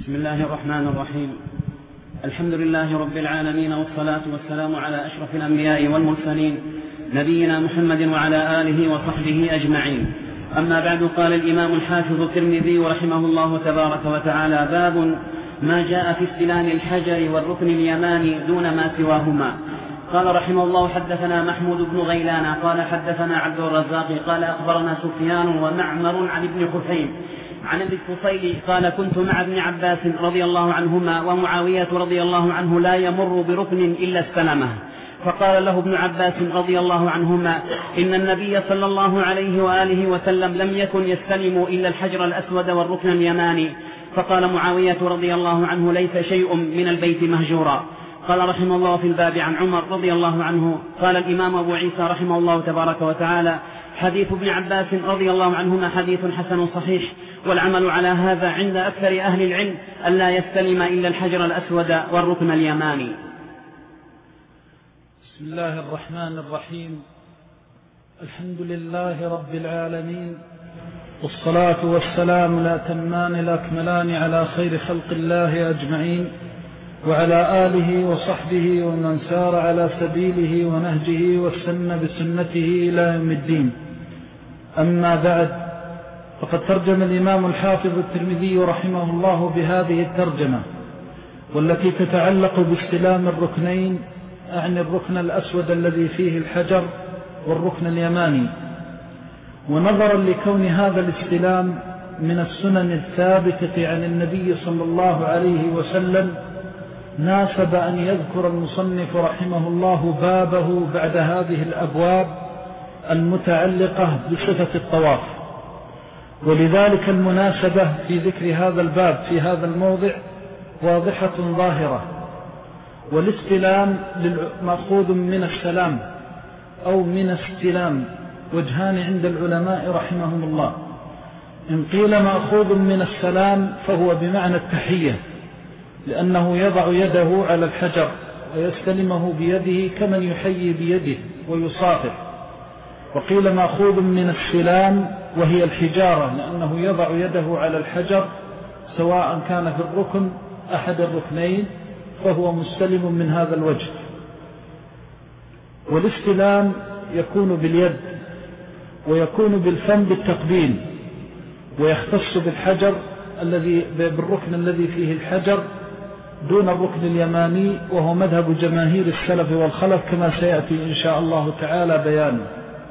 بسم الله الرحمن الرحيم. الحمد لله رب العالمين، والصلاة والسلام على أشرف الأنبياء والمرسلين نبينا محمد وعلى آله وصحبه أجمعين. أما بعد، قال الإمام الحافظ الترمذي رحمه الله تبارك وتعالى: باب ما جاء في استلام الحجر والركن اليماني دون ما سواهما. قال رحمه الله: حدثنا محمود بن غيلان قال حدثنا عبد الرزاق قال أخبرنا سفيان ومعمر عن ابن حسين عن ابن الطفيل قال: كنت مع ابن عباس رضي الله عنهما ومعاوية رضي الله عنه لا يمر بركن إلا استلمه، فقال له ابن عباس رضي الله عنهما: إن النبي صلى الله عليه وآله وسلم لم يكن يستلم إلا الحجر الأسود والركن اليماني. فقال معاوية رضي الله عنه: ليس شيء من البيت مهجورا. قال رحمه الله في الباب عن عمر رضي الله عنه. قال الإمام أبو عيسى رحمه الله تبارك وتعالى: حديث ابن عباس رضي الله عنهما حديث حسن صحيح، والعمل على هذا عند أكثر أهل العلم ألا يستلم إلا الحجر الأسود والركن اليماني. بسم الله الرحمن الرحيم. الحمد لله رب العالمين، والصلاة والسلام الأتمان الأكملان على خير خلق الله أجمعين، وعلى آله وصحبه ومن سار على سبيله ونهجه واستنى بسنته إلى يوم الدين. أما بعد، فقد ترجم الإمام الحافظ الترمذي رحمه الله بهذه الترجمة، والتي تتعلق باستلام الركنين، أعني الركن الأسود الذي فيه الحجر والركن اليماني. ونظرا لكون هذا الاستلام من السنن الثابتة عن النبي صلى الله عليه وسلم، ناسب أن يذكر المصنف رحمه الله بابه بعد هذه الأبواب المتعلقة بصفة الطواف. ولذلك المناسبة في ذكر هذا الباب في هذا الموضع واضحة ظاهرة. والاستلام مأخوذ من السلام أو من استلام، وجهان عند العلماء رحمهم الله. إن قيل مأخوذ من السلام فهو بمعنى التحية، لأنه يضع يده على الحجر ويستلمه بيده كمن يحيي بيده ويصافح. وقيل مأخوذ من السلام وهي الحجارة، لأنه يضع يده على الحجر سواء كان في الركن أحد الركنين فهو مستلم من هذا الوجه. والاستلام يكون باليد، ويكون بالفم بالتقبيل، ويختص بالحجر بالركن الذي فيه الحجر دون الركن اليماني، وهو مذهب جماهير السلف والخلف كما سيأتي إن شاء الله تعالى بيانه.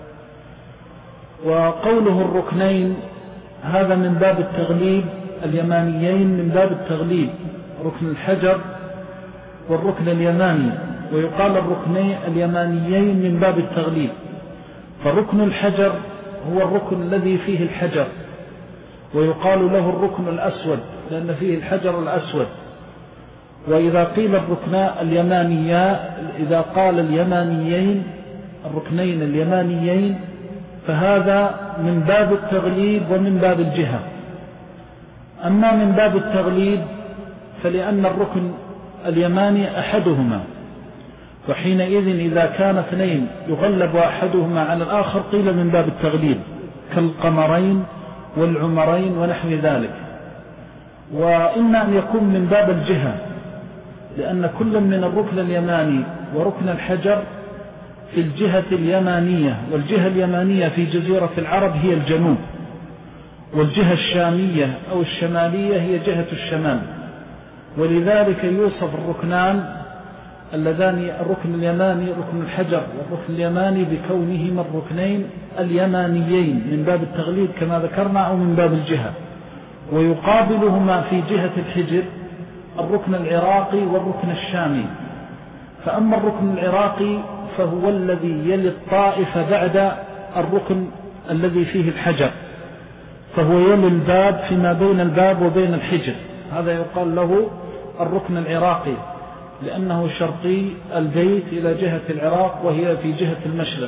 وقوله الركنين هذا من باب التغليب، اليمانيين من باب التغليب، ركن الحجر والركن اليماني. ويقال الركنين اليمانيين من باب التغليب، فركن الحجر هو الركن الذي فيه الحجر، ويقال له الركن الأسود لأن فيه الحجر الأسود. وإذا قيل الركناء اليمانيان، إذا قال اليمانيين الركنين اليمانيين، فهذا من باب التغليب ومن باب الجهة. أما من باب التغليب فلأن الركن اليماني أحدهما، وحينئذ إذا كان اثنين يغلب أحدهما على الآخر قيل من باب التغليب، كالقمرين والعمرين ونحو ذلك. وإما أن يكون من باب الجهة، لأن كل من الركن اليماني وركن الحجر في الجهة اليمانية، والجهة اليمانية في جزيرة العرب هي الجنوب، والجهة الشامية أو الشمالية هي جهة الشمال. ولذلك يوصف الركنان اللذان، الركن اليماني ركن الحجر والركن اليماني، بكونهما الركنين اليمانيين من باب التغليب كما ذكرنا، أو من باب الجهة. ويقابلهما في جهة الحجر الركن العراقي والركن الشامي. فأما الركن العراقي فهو الذي يلي الطائف بعد الركن الذي فيه الحجر، فهو يلي الباب فيما بين الباب وبين الحجر، هذا يقال له الركن العراقي، لأنه شرقي البيت إلى جهة العراق وهي في جهة المشرق.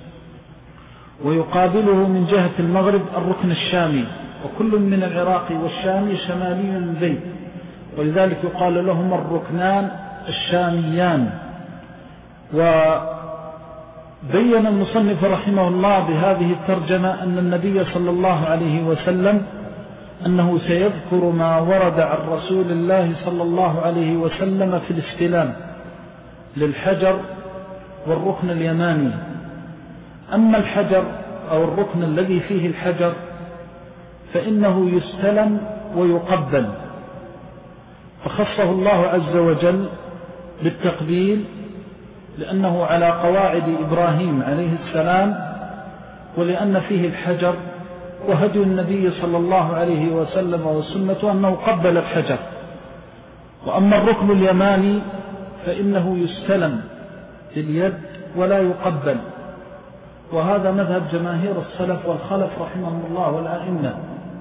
ويقابله من جهة المغرب الركن الشامي، وكل من العراقي والشامي شمالي البيت، ولذلك يقال لهم الركنان الشاميان. وبين المصنف رحمه الله بهذه الترجمة أن النبي صلى الله عليه وسلم أنه سيذكر ما ورد عن رسول الله صلى الله عليه وسلم في الاستلام للحجر والركن اليماني. أما الحجر أو الركن الذي فيه الحجر فإنه يستلم ويقبل، فخصه الله عز وجل بالتقبيل لأنه على قواعد إبراهيم عليه السلام، ولأن فيه الحجر، وهدي النبي صلى الله عليه وسلم وسنته أنه قبل الحجر. وأما الركن اليماني فإنه يستلم باليد ولا يقبل، وهذا مذهب جماهير السلف والخلف رحمهم الله والآئمة،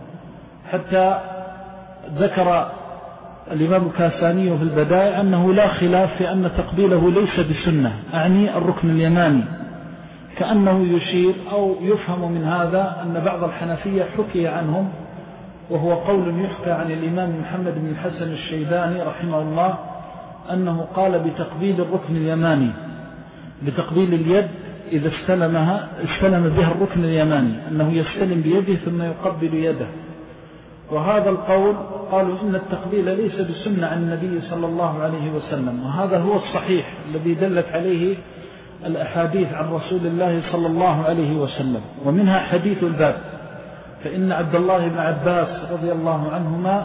حتى ذكر الإمام الكاساني في البدائع أنه لا خلاف في أن تقبيله ليس بسنة، أعني الركن اليماني، كأنه يشير أو يفهم من هذا أن بعض الحنفية حكي عنهم، وهو قول يحكى عن الإمام محمد بن الحسن الشيباني رحمه الله أنه قال بتقبيل الركن اليماني، بتقبيل اليد إذا استلم بها الركن اليماني، أنه يستلم بيده ثم يقبل يده. وهذا القول قالوا إن التقبيل ليس بسنة عن النبي صلى الله عليه وسلم، وهذا هو الصحيح الذي دلت عليه الأحاديث عن رسول الله صلى الله عليه وسلم. ومنها حديث الباب، فإن عبد الله بن عباس رضي الله عنهما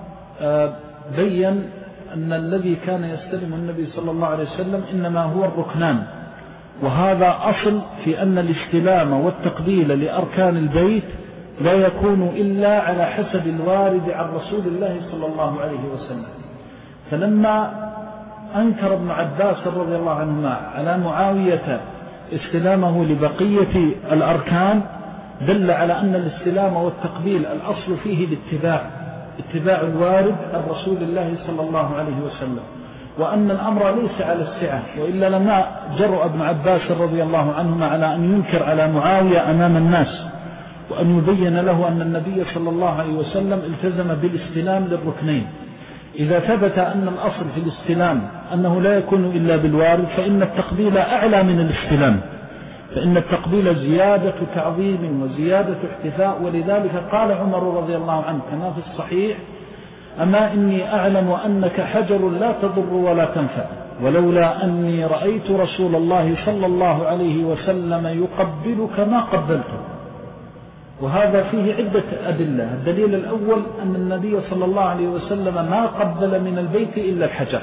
بيّن أن الذي كان يستلم النبي صلى الله عليه وسلم إنما هو الركنان، وهذا أصل في أن الاستلام والتقبيل لأركان البيت لا يكون إلا على حسب الوارد عن رسول الله صلى الله عليه وسلم. فلما أنكر ابن عباس رضي الله عنهما على معاوية استلامه لبقية الأركان دل على أن الاستلام والتقبيل الأصل فيه اتباع الوارد عن رسول الله صلى الله عليه وسلم، وأن الأمر ليس على السعة، وإلا لما جرأ ابن عباس رضي الله عنهما على أن ينكر على معاوية أمام الناس، وأن يبين له أن النبي صلى الله عليه وسلم التزم بالاستلام للركنين. إذا ثبت أن الأصل في الاستلام أنه لا يكون إلا بالوارد، فإن التقبيل أعلى من الاستلام، فإن التقبيل زيادة تعظيم وزيادة احتفاء. ولذلك قال عمر رضي الله عنه كما في الصحيح: أما إني أعلم أنك حجر لا تضر ولا تنفع، ولولا أني رأيت رسول الله صلى الله عليه وسلم يقبلك ما قبلته. وهذا فيه عدة أدلة. الدليل الأول أن النبي صلى الله عليه وسلم ما قبل من البيت إلا الحجر،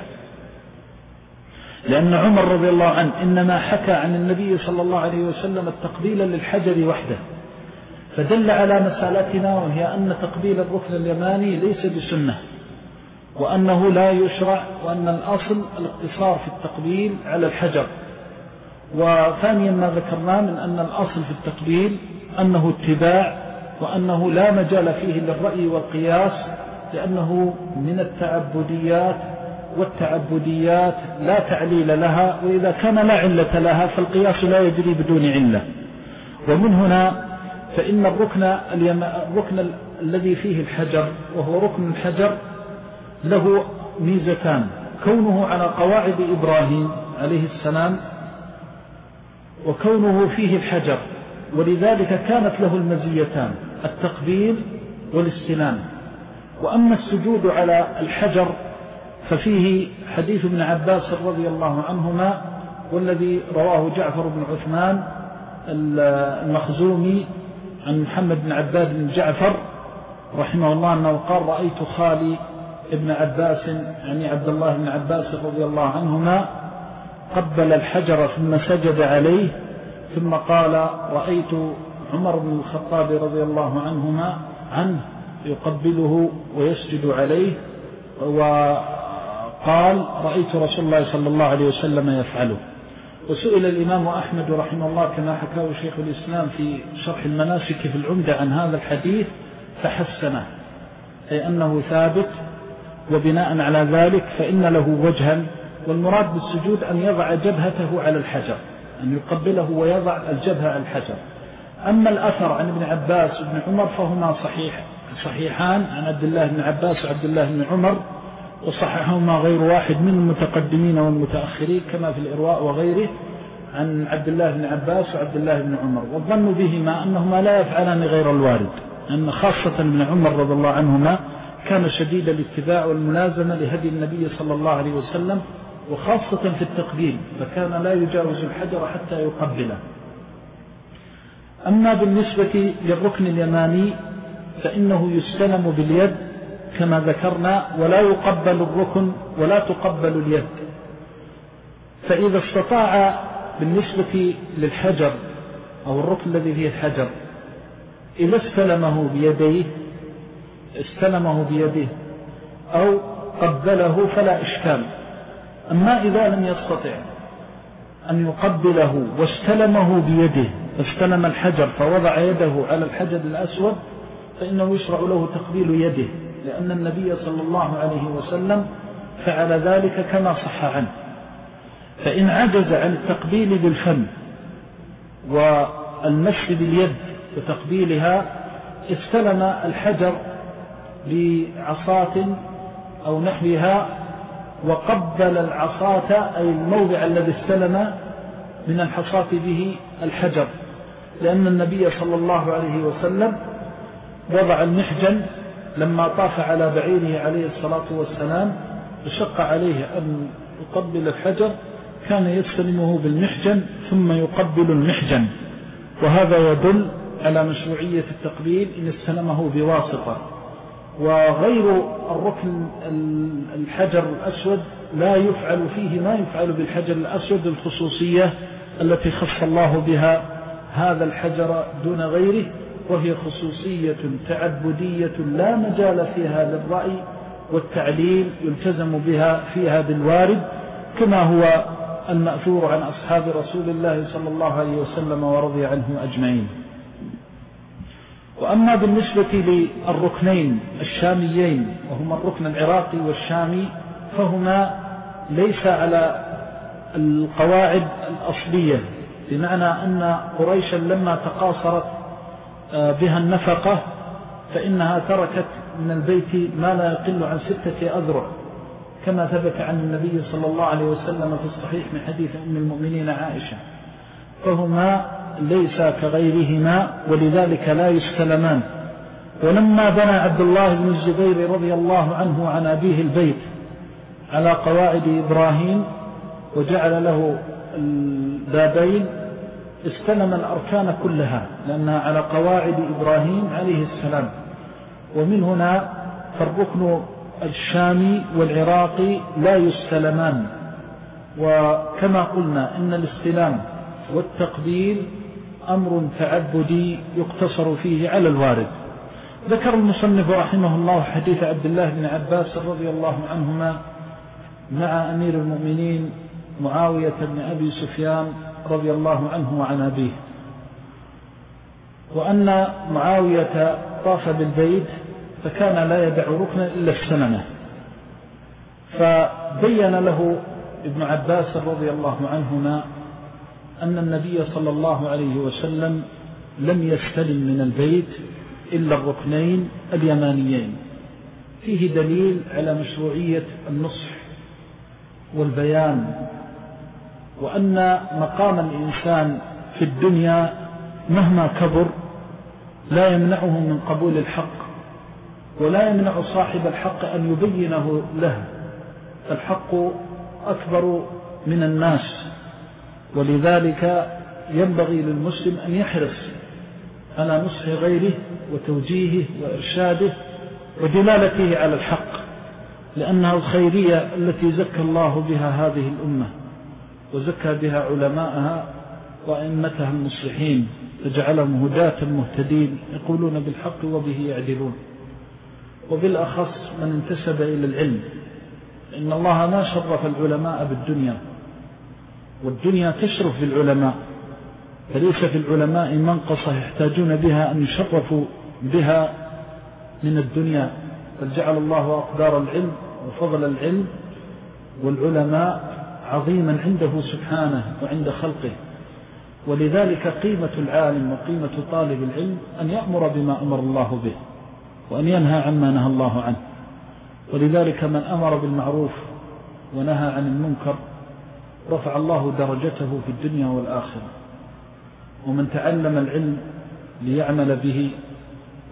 لأن عمر رضي الله عنه إنما حكى عن النبي صلى الله عليه وسلم التقبيل للحجر وحده، فدل على مسألتنا، وهي أن تقبيل الركن اليماني ليس بسنة، وأنه لا يشرع، وأن الأصل الاقتصار في التقبيل على الحجر. وثانيا ما ذكرنا من أن الأصل في التقبيل أنه اتباع، وأنه لا مجال فيه للرأي والقياس، لأنه من التعبديات، والتعبديات لا تعليل لها، وإذا كان لا علة لها فالقياس لا يجري بدون علة. ومن هنا فإن الركن الذي فيه الحجر وهو ركن الحجر له ميزتان: كونه على قواعد إبراهيم عليه السلام، وكونه فيه الحجر، ولذلك كانت له المزيتان: التقبيل والاستلام. وأما السجود على الحجر ففيه حديث ابن عباس رضي الله عنهما، والذي رواه جعفر بن عثمان المخزومي عن محمد بن عباد بن جعفر رحمه الله أنه قال: رأيت خالي ابن عباس، يعني عبد الله بن عباس رضي الله عنهما، قبل الحجر ثم سجد عليه، ثم قال: رأيت عمر بن الخطاب رضي الله عنه يقبله ويسجد عليه، وقال: رأيت رسول الله صلى الله عليه وسلم يفعله. وسئل الإمام أحمد رحمه الله كما حكاه شيخ الإسلام في شرح المناسك في العمدة عن هذا الحديث فحسنه، أي أنه ثابت، وبناء على ذلك فإن له وجها. والمراد بالسجود أن يضع جبهته على الحجر، أن يقبله ويضع الجبهة على الحجر. أما الأثر عن ابن عباس وابن عمر فهما صحيحان عن عبد الله بن عباس وعبد الله بن عمر، وصححهما غير واحد من المتقدمين والمتأخرين كما في الإرواء وغيره عن عبد الله بن عباس وعبد الله بن عمر. والظن بهما أنهما لا يفعلان غير الوارد، أن خاصة ابن عمر رضي الله عنهما كان شديد الاتباع والملازمة لهدي النبي صلى الله عليه وسلم، وخاصة في التقبيل، فكان لا يجاوز الحجر حتى يقبله. أما بالنسبة للركن اليماني فإنه يستلم باليد كما ذكرنا، ولا يقبل الركن ولا تقبل اليد. فإذا استطاع بالنسبة للحجر أو الركن الذي فيه الحجر إذا استلمه بيده أو قبله فلا إشكال. أما إذا لم يستطع أن يقبله واستلمه بيده، استلم الحجر فوضع يده على الحجر الأسود، فإنه يشرع له تقبيل يده، لأن النبي صلى الله عليه وسلم فعل ذلك كما صح عنه. فإن عجز عن التقبيل بالفم والمس باليد وتقبيلها، استلم الحجر بعصاة أو نحوها وقبل العصاة أي الموضع الذي استلم من الحصاة به الحجر، لأن النبي صلى الله عليه وسلم وضع المحجن لما طاف على بعيره عليه الصلاة والسلام وشق عليه أن يقبل الحجر، كان يستلمه بالمحجن ثم يقبل المحجن، وهذا يدل على مشروعية التقبيل إن استلمه بواسطة. وغير الركن الحجر الأسود لا يفعل فيه ما يفعل بالحجر الأسود، الخصوصية التي خص الله بها هذا الحجر دون غيره، وهي خصوصية تعبدية لا مجال فيها للرأي والتعليل، يلتزم بها فيها بالوارد كما هو المأثور عن أصحاب رسول الله صلى الله عليه وسلم ورضي عنهم أجمعين. وأما بالنسبة للركنين الشاميين وهما الركن العراقي والشامي، فهما ليس على القواعد الأصلية، بمعنى أن قريشا لما تقاصرت بها النفقة فإنها تركت من البيت ما لا يقل عن 6 أذرع، كما ثبت عن النبي صلى الله عليه وسلم في الصحيح من حديث أم المؤمنين عائشة، فهما ليس كغيرهما ولذلك لا يستلمان. ولما بنى عبد الله بن الزبير رضي الله عنه عن أبيه البيت على قواعد إبراهيم وجعل له البابين، استلم الأركان كلها لأنها على قواعد إبراهيم عليه السلام. ومن هنا فالركن الشامي والعراقي لا يستلمان. وكما قلنا إن الاستلام والتقبيل أمر تعبدي يقتصر فيه على الوارد. ذكر المصنف رحمه الله حديث عبد الله بن عباس رضي الله عنهما مع أمير المؤمنين معاوية بن أبي سفيان رضي الله عنه وعن أبيه، وأن معاوية طاف بالبيت فكان لا يدع ركنا إلا السننة، فبين له ابن عباس رضي الله عنهما أن النبي صلى الله عليه وسلم لم يستلم من البيت إلا الركنين اليمانيين، فيه دليل على مشروعية النصح والبيان، وأن مقام الإنسان في الدنيا مهما كبر لا يمنعه من قبول الحق، ولا يمنع صاحب الحق أن يبينه له، فالحق أكبر من الناس، ولذلك ينبغي للمسلم أن يحرص على نصح غيره وتوجيهه وإرشاده ودلالته على الحق، لأنها الخيرية التي زكى الله بها هذه الأمة وزكى بها علماءها وأئمتها المصلحين، فجعلهم هداة مهتدين يقولون بالحق وبه يعدلون. وبالأخص من انتسب إلى العلم، إن الله ما شرف العلماء بالدنيا، والدنيا تشرف بالعلماء، فليس في العلماء منقصة يحتاجون بها أن يشرفوا بها من الدنيا، بل جعل الله أقدار العلم وفضل العلم والعلماء عظيما عنده سبحانه وعند خلقه. ولذلك قيمة العالم وقيمة طالب العلم أن يأمر بما أمر الله به وأن ينهى عما نهى الله عنه. ولذلك من أمر بالمعروف ونهى عن المنكر رفع الله درجته في الدنيا والآخرة. ومن تعلم العلم ليعمل به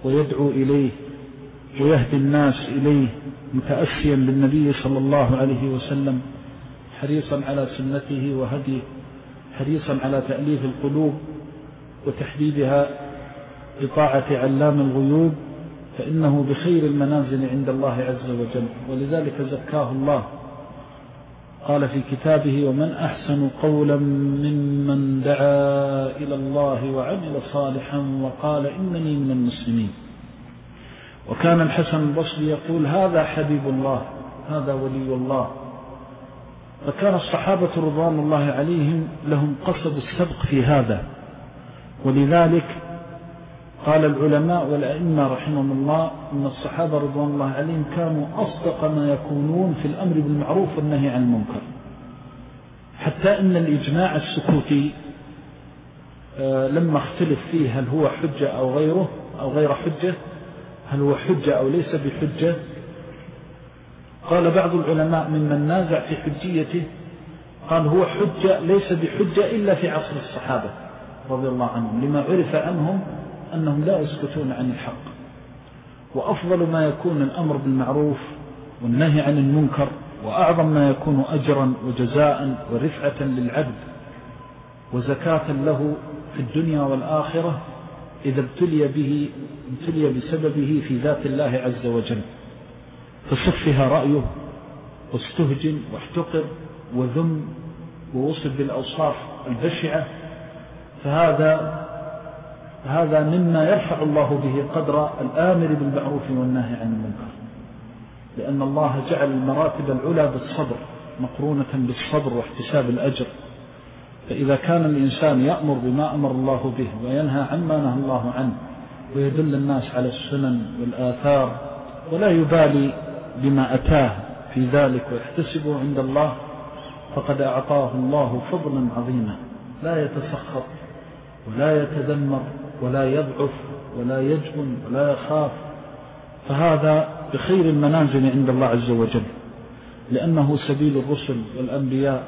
ويدعو إليه ويهدي الناس إليه متأسيا بالنبي صلى الله عليه وسلم، حريصا على سنته وهديه، حريصا على تأليف القلوب وتحديدها بطاعة علام الغيوب، فإنه بخير المنازل عند الله عز وجل. ولذلك زكاه الله، قال في كتابه: ومن أحسن قولا ممن دعا إلى الله وعمل صالحا وقال إنني من المسلمين. وكان الحسن البصري يقول: هذا حبيب الله، هذا ولي الله. فكان الصحابة رضوان الله عليهم لهم قصد السبق في هذا. ولذلك قال العلماء والأئمة رحمهم الله أن الصحابة رضوان الله عليهم كانوا أصدق ما يكونون في الأمر بالمعروف والنهي عن المنكر، حتى إن الإجماع السكوتي لما اختلف فيه هل هو حجة أو غيره أو غير حجة، هل هو حجة أو ليس بحجة، قال بعض العلماء ممن نازع في حجيته قال هو حجة ليس بحجة إلا في عصر الصحابة رضي الله عنهم، لما عرف عنهم أنهم لا يسكتون عن الحق. وأفضل ما يكون الأمر بالمعروف والنهي عن المنكر، وأعظم ما يكون أجرا وجزاء ورفعة للعبد وزكاة له في الدنيا والآخرة إذا ابتلي بسببه في ذات الله عز وجل، فصفها رأيه واستهجن واحتقر وذم ووصف بالأوصاف البشعة، فهذا مما يرفع الله به قدر الآمر بالمعروف والنهي عن المنكر، لأن الله جعل المراتب العلى بالصبر مقرونة بالصبر واحتساب الأجر. فإذا كان الإنسان يأمر بما أمر الله به وينهى عما نهى الله عنه ويدل الناس على السنن والآثار ولا يبالي بما أتاه في ذلك ويحتسبه عند الله، فقد أعطاه الله فضلا عظيما، لا يتسخط ولا يتذمر ولا يضعف ولا يجبن ولا يخاف، فهذا بخير المنازل عند الله عز وجل، لأنه سبيل الرسل والأنبياء.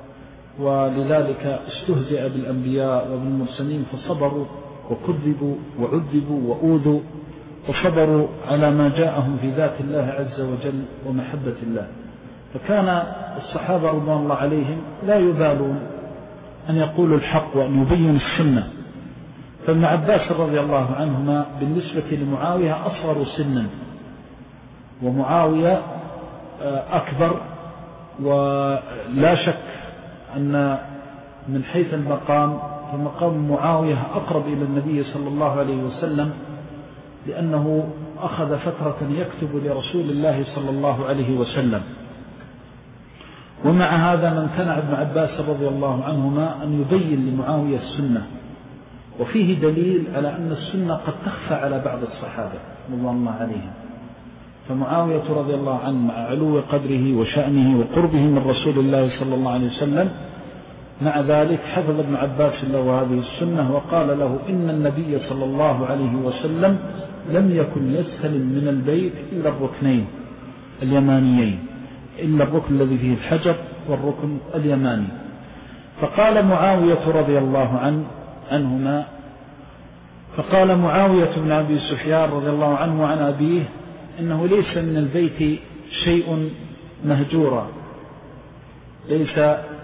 ولذلك استهزئ بالأنبياء وبالمرسلين فصبروا وكذبوا وعذبوا وأوذوا وصبروا على ما جاءهم في ذات الله عز وجل ومحبة الله. فكان الصحابة رضوان الله عليهم لا يبالون أن يقولوا الحق وأن يبينوا السنة. فابن عباس رضي الله عنهما بالنسبة لمعاوية أصغر سنا، ومعاوية أكبر، ولا شك أن من حيث المقام فمقام معاوية أقرب إلى النبي صلى الله عليه وسلم، لأنه أخذ فترة يكتب لرسول الله صلى الله عليه وسلم. ومع هذا ما امتنع ابن عباس رضي الله عنهما أن يبين لمعاوية السنة، وفيه دليل على أن السنة قد تخفى على بعض الصحابة رضي الله عليهم. فمعاوية رضي الله عنه مع علو قدره وشأنه وقربه من رسول الله صلى الله عليه وسلم، مع ذلك حفظ ابن عباس له هذه السنة وقال له: إن النبي صلى الله عليه وسلم لم يكن يستلم من البيت إلا الركنين اليمانيين، إلا الركن الذي فيه الحجر والركن اليماني. فقال معاوية رضي الله عنهما، فقال معاوية بن أبي سفيان رضي الله عنه عن أبيه: إنه ليس من البيت شيء مهجورا، ليس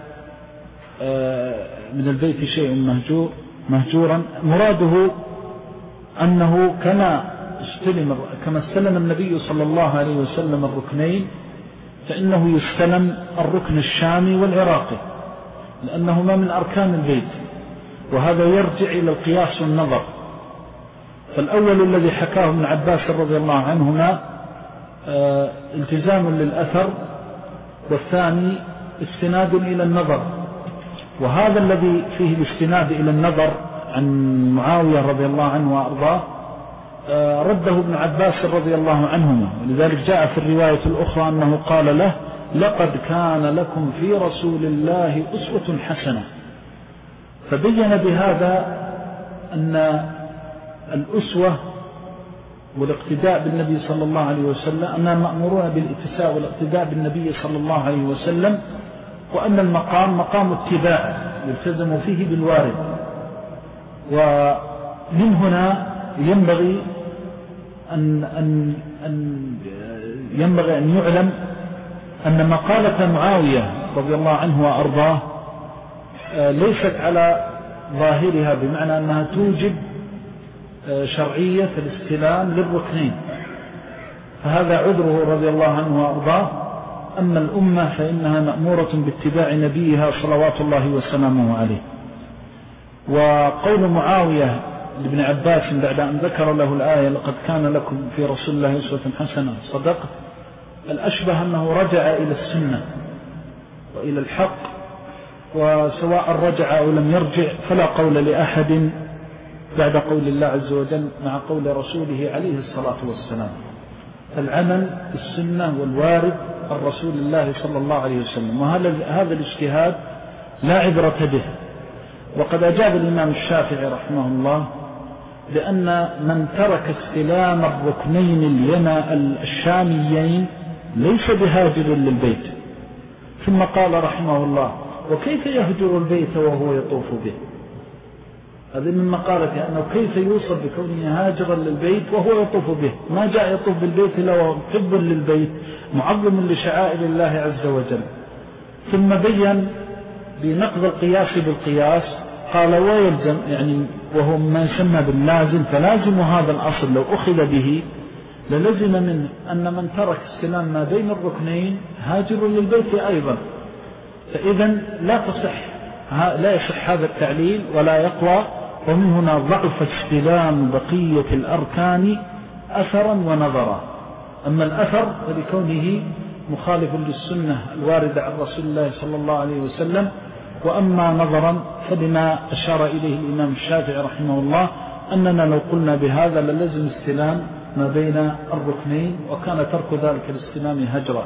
من البيت شيء مهجورا. مراده أنه كما استلم النبي صلى الله عليه وسلم الركنين، فإنه يستلم الركن الشامي والعراقي، لأنهما من أركان البيت، وهذا يرجع إلى القياس والنظر. فالأول الذي حكاه ابن عباس رضي الله عنهما التزام للأثر، والثاني استناد إلى النظر. وهذا الذي فيه الاستناد إلى النظر عن معاوية رضي الله عنه وأرضاه رده ابن عباس رضي الله عنهما، ولذلك جاء في الرواية الأخرى أنه قال له: لقد كان لكم في رسول الله أسوة حسنة. فبين بهذا أن الأسوة والاقتداء بالنبي صلى الله عليه وسلم أننا مأمورون بالاتساء والاقتداء بالنبي صلى الله عليه وسلم، وأن المقام مقام اتباع يلتزم فيه بالوارد. ومن هنا ينبغي أن ينبغي أن يعلم أن مقالة معاوية رضي الله عنه وأرضاه ليست على ظاهرها، بمعنى أنها توجب شرعية الاستلام للركنين، فهذا عذره رضي الله عنه وأرضاه. أما الأمة فإنها مأمورة باتباع نبيها صلوات الله وسلامه عليه. وقول معاوية لابن عباس بعد أن ذكر له الآية لقد كان لكم في رسول الله أسوة حسنة صدقت، الأشبه أنه رجع إلى السنة وإلى الحق، وسواء رجع أو لم يرجع فلا قول لأحد بعد قول الله عز وجل مع قول رسوله عليه الصلاة والسلام. العمل بالسنة والوارد عن رسول الله صلى الله عليه وسلم، وهذا الاجتهاد لا عبرة به. وقد أجاب الإمام الشافعي رحمه الله لأن من ترك استلام الركنين الشاميين ليس بهاجر للبيت. ثم قال رحمه الله وكيف يهجر البيت وهو يطوف به؟ هذه من مقالته أنه كيف يوصف بكونه هاجرا للبيت وهو يطوف به، ما جاء يطوف بالبيت إلا وهو محب للبيت معظم لشعائر الله عز وجل. ثم بين بنقض القياس بالقياس، قال ويلزم يعني وهو ما يسمى باللازم، فلازم هذا الأصل لو أخذ به للزم منه أن من ترك استلام ما بين الركنين هاجر للبيت أيضا. فإذا لا يصح هذا التعليل ولا يقوى. ومن هنا ضعف استلام بقية الأركان أثرا ونظرا. أما الأثر فلكونه مخالف للسنة الواردة عن رسول الله صلى الله عليه وسلم، وأما نظرا فلما أشار إليه الإمام الشافعي رحمه الله أننا لو قلنا بهذا للزم استلام ما بين الركنين، وكان ترك ذلك الاستلام هجرا.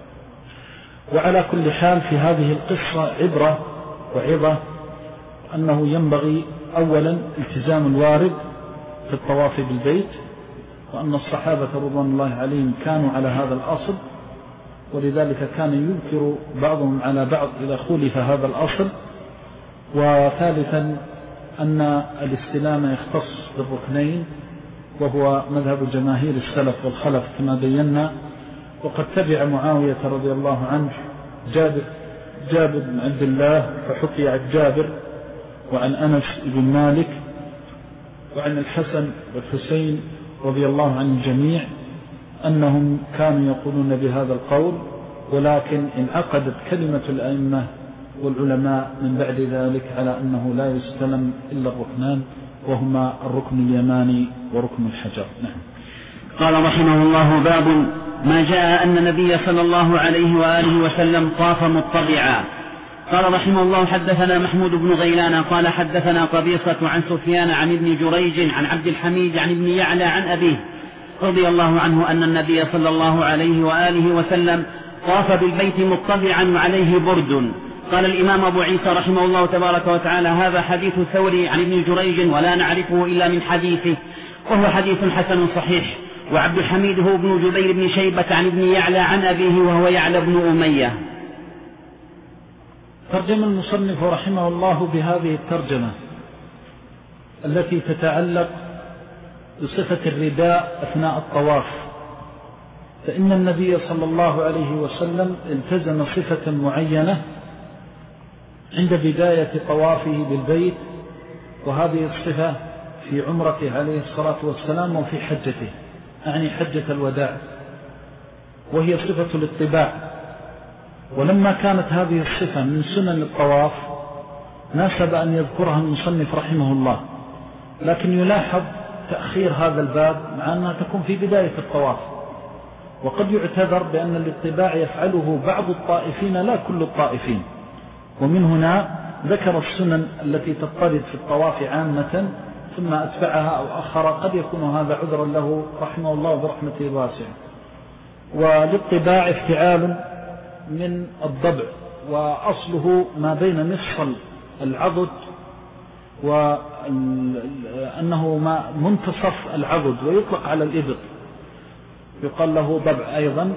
وعلى كل حال في هذه القصة عبرة وعظة، أنه ينبغي أولا التزام الوارد في الطواف بالبيت، وأن الصحابة رضوان الله عليهم كانوا على هذا الأصل، ولذلك كان ينكر بعضهم على بعض إذا خولف هذا الأصل. وثالثا أن الاستلام يختص بالركنين، وهو مذهب جماهير السلف والخلف كما بينا. وقد تبع معاوية رضي الله عنه جابر بن عبد الله، فحكي عن جابر وعن أنس بن مالك وعن الحسن والحسين رضي الله عن الجميع أنهم كانوا يقولون بهذا القول، ولكن انعقدت كلمة الأئمة والعلماء من بعد ذلك على أنه لا يستلم إلا الركنان، وهما الركن اليماني وركن الحجر. نعم. قال رحمه الله باب ما جاء أن النبي صلى الله عليه وآله وسلم طاف مضطجعا. قال رحمه الله حدثنا محمود بن غيلان قال حدثنا قبيصة عن سفيان عن ابن جريج عن عبد الحميد عن ابن يعلى عن أبيه رضي الله عنه أن النبي صلى الله عليه وآله وسلم طاف بالبيت مضطجعا وعليه برد. قال الإمام أبو عيسى رحمه الله تبارك وتعالى هذا حديث ثوري عن ابن جريج ولا نعرفه إلا من حديثه، وهو حديث حسن صحيح. وعبد الحميد هو ابن جبير بن شيبة عن ابن يعلى عن أبيه وهو يعلى بن أمية. ترجم المصنف رحمه الله بهذه الترجمة التي تتعلق بصفة الرداء أثناء الطواف. فإن النبي صلى الله عليه وسلم التزم صفة معينة عند بداية طوافه بالبيت، وهذه الصفة في عمرته عليه الصلاة والسلام وفي حجته، يعني حجة الوداع، وهي صفة الاطباع. ولما كانت هذه الصفة من سنن الطواف ناسب أن يذكرها المصنف رحمه الله، لكن يلاحظ تأخير هذا الباب مع أنها تكون في بداية الطواف، وقد يعتذر بأن الاطباع يفعله بعض الطائفين لا كل الطائفين. ومن هنا ذكر السنن التي تضطرد في الطواف عامة ثم أتبعها أو أخر، قد يكون هذا عذرا له رحمه الله برحمته الواسعة. والاطباع افتعال من الضبع، وأصله ما بين مفصل العضد وأنه ما منتصف العضد، ويطلق على الإبط يقال له ضبع أيضا.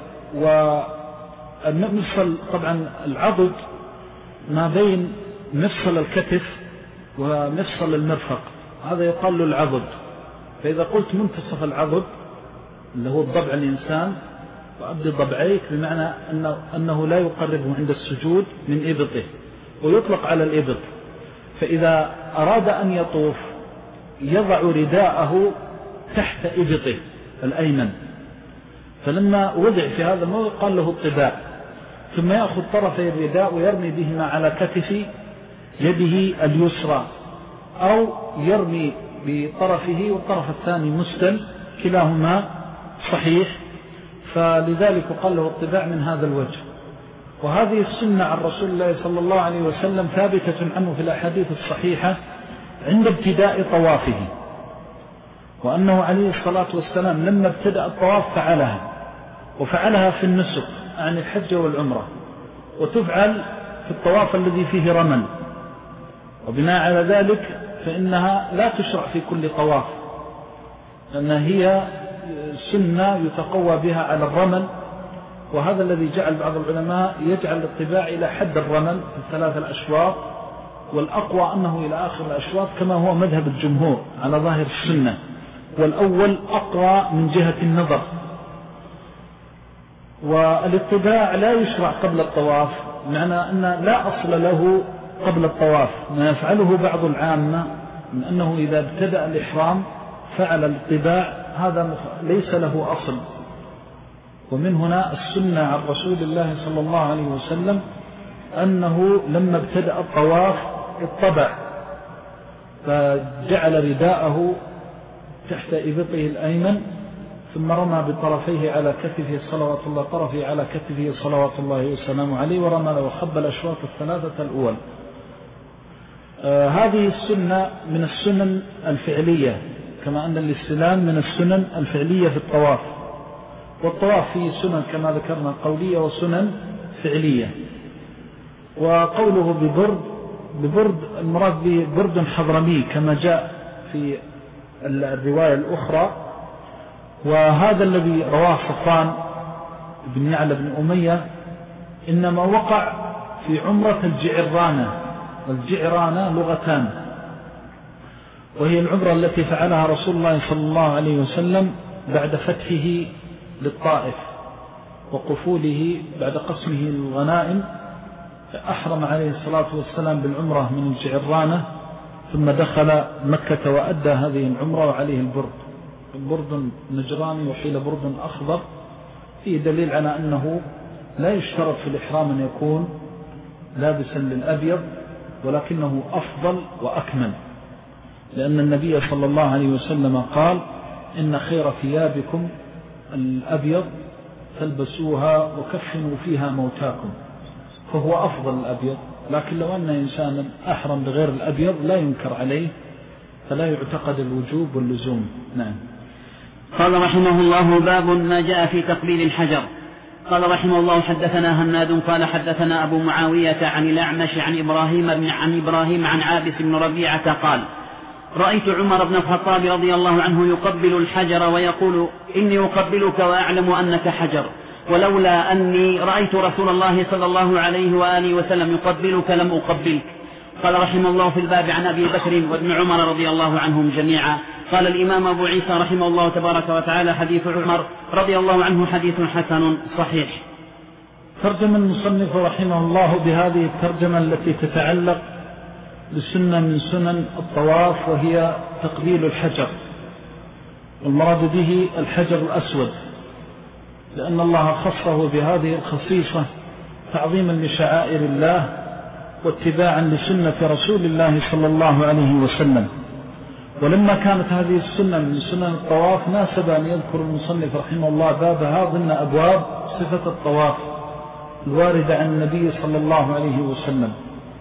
ومفصل طبعا العضد ما بين مفصل الكتف ومفصل المرفق، هذا يقال له العضد. فإذا قلت منتصف العضد اللي هو الضبع الإنسان، وأبدي ضبعيك بمعنى أنه لا يقربه عند السجود من إبطه، ويطلق على الإبط. فإذا أراد أن يطوف يضع رداءه تحت إبطه الأيمن، فلما وضع في هذا الموضع قال له الطباع، ثم يأخذ طرفي الرداء ويرمي بهما على كتف يده اليسرى، أو يرمي بطرفه والطرف الثاني مسدل، كلاهما صحيح، فلذلك قال له الطباع من هذا الوجه. وهذه السنة عن رسول الله صلى الله عليه وسلم ثابتة عنه في الأحاديث الصحيحة عند ابتداء طوافه، وأنه عليه الصلاة والسلام لما ابتدأ الطواف فعلها، وفعلها في النسك عن الحج والعمرة، وتفعل في الطواف الذي فيه رمل، وبناء على ذلك فإنها لا تشرع في كل طواف، لأنها هي سنة يتقوى بها على الرمل، وهذا الذي جعل بعض العلماء يجعل الطباع إلى حد الرمل في 3 الأشواط، والأقوى أنه إلى آخر الأشواط كما هو مذهب الجمهور على ظاهر السنة، والأول أقوى من جهة النظر. والاتباع لا يشرع قبل الطواف، معنى أن لا أصل له قبل الطواف، ما يفعله بعض العامة من أنه إذا ابتدأ الإحرام فعل الاتباع، هذا ليس له أصل. ومن هنا السنة عن رسول الله صلى الله عليه وسلم أنه لما ابتدأ الطواف اطبع، فجعل رداءه تحت إبطه الأيمن، ثم رمى بطرفيه على كتفه صلوات الله، طرفه على كتفه صلوات الله وسلامه عليه، ورمى وخب الأشواط 3 الأول. هذه السنة من السنن الفعلية، كما أن الاستلام من السنن الفعلية في الطواف، والطواف فيه سنن كما ذكرنا قولية وسنن فعلية. وقوله ببرد المراد ببرد حضرمي كما جاء في الرواية الأخرى، وهذا الذي رواه صفوان بن يعلى بن أمية إنما وقع في عمرة الجعرانة، والجعرانة لغتان، وهي العمرة التي فعلها رسول الله صلى الله عليه وسلم بعد فتحه للطائف وقفوله بعد قسمه للغنائم، فأحرم عليه الصلاة والسلام بالعمرة من الجعرانة، ثم دخل مكة وأدى هذه العمرة وعليه البرد نجراني وقيل برد أخضر، فيه دليل على أنه لا يشترط في الإحرام أن يكون لابسا للأبيض، ولكنه أفضل وأكمل، لأن النبي صلى الله عليه وسلم قال إن خير ثيابكم الأبيض فالبسوها وكفنوا فيها موتاكم، فهو أفضل الأبيض. لكن لو أن إنسانا أحرم بغير الأبيض لا ينكر عليه، فلا يعتقد الوجوب واللزوم. نعم. قال رحمه الله: باب ما جاء في تقبيل الحجر. قال رحمه الله: حدثنا هناد قال حدثنا أبو معاوية عن الأعمش عن إبراهيم عن عابس بن ربيعة قال: رأيت عمر بن الخطاب رضي الله عنه يقبل الحجر ويقول: إني أقبلك وأعلم أنك حجر، ولولا أني رأيت رسول الله صلى الله عليه وآله وسلم يقبلك لم أقبلك. قال رحمه الله في الباب عن أبي بكر وابن عمر رضي الله عنهم جميعا. قال الإمام أبو عيسى رحمه الله تبارك وتعالى: حديث عمر رضي الله عنه حديث حسن صحيح. ترجم المصنف رحمه الله بهذه الترجمة التي تتعلق بسنة من سنن الطواف، وهي تقبيل الحجر، والمراد به الحجر الأسود، لأن الله خصه بهذه الخصيصة تعظيما لشعائر الله واتباعا لسنة رسول الله صلى الله عليه وسلم. ولما كانت هذه السنة من سنن الطواف ناسب أن يذكر المصنف رحمه الله بابها ضمن أبواب صفة الطواف الواردة عن النبي صلى الله عليه وسلم.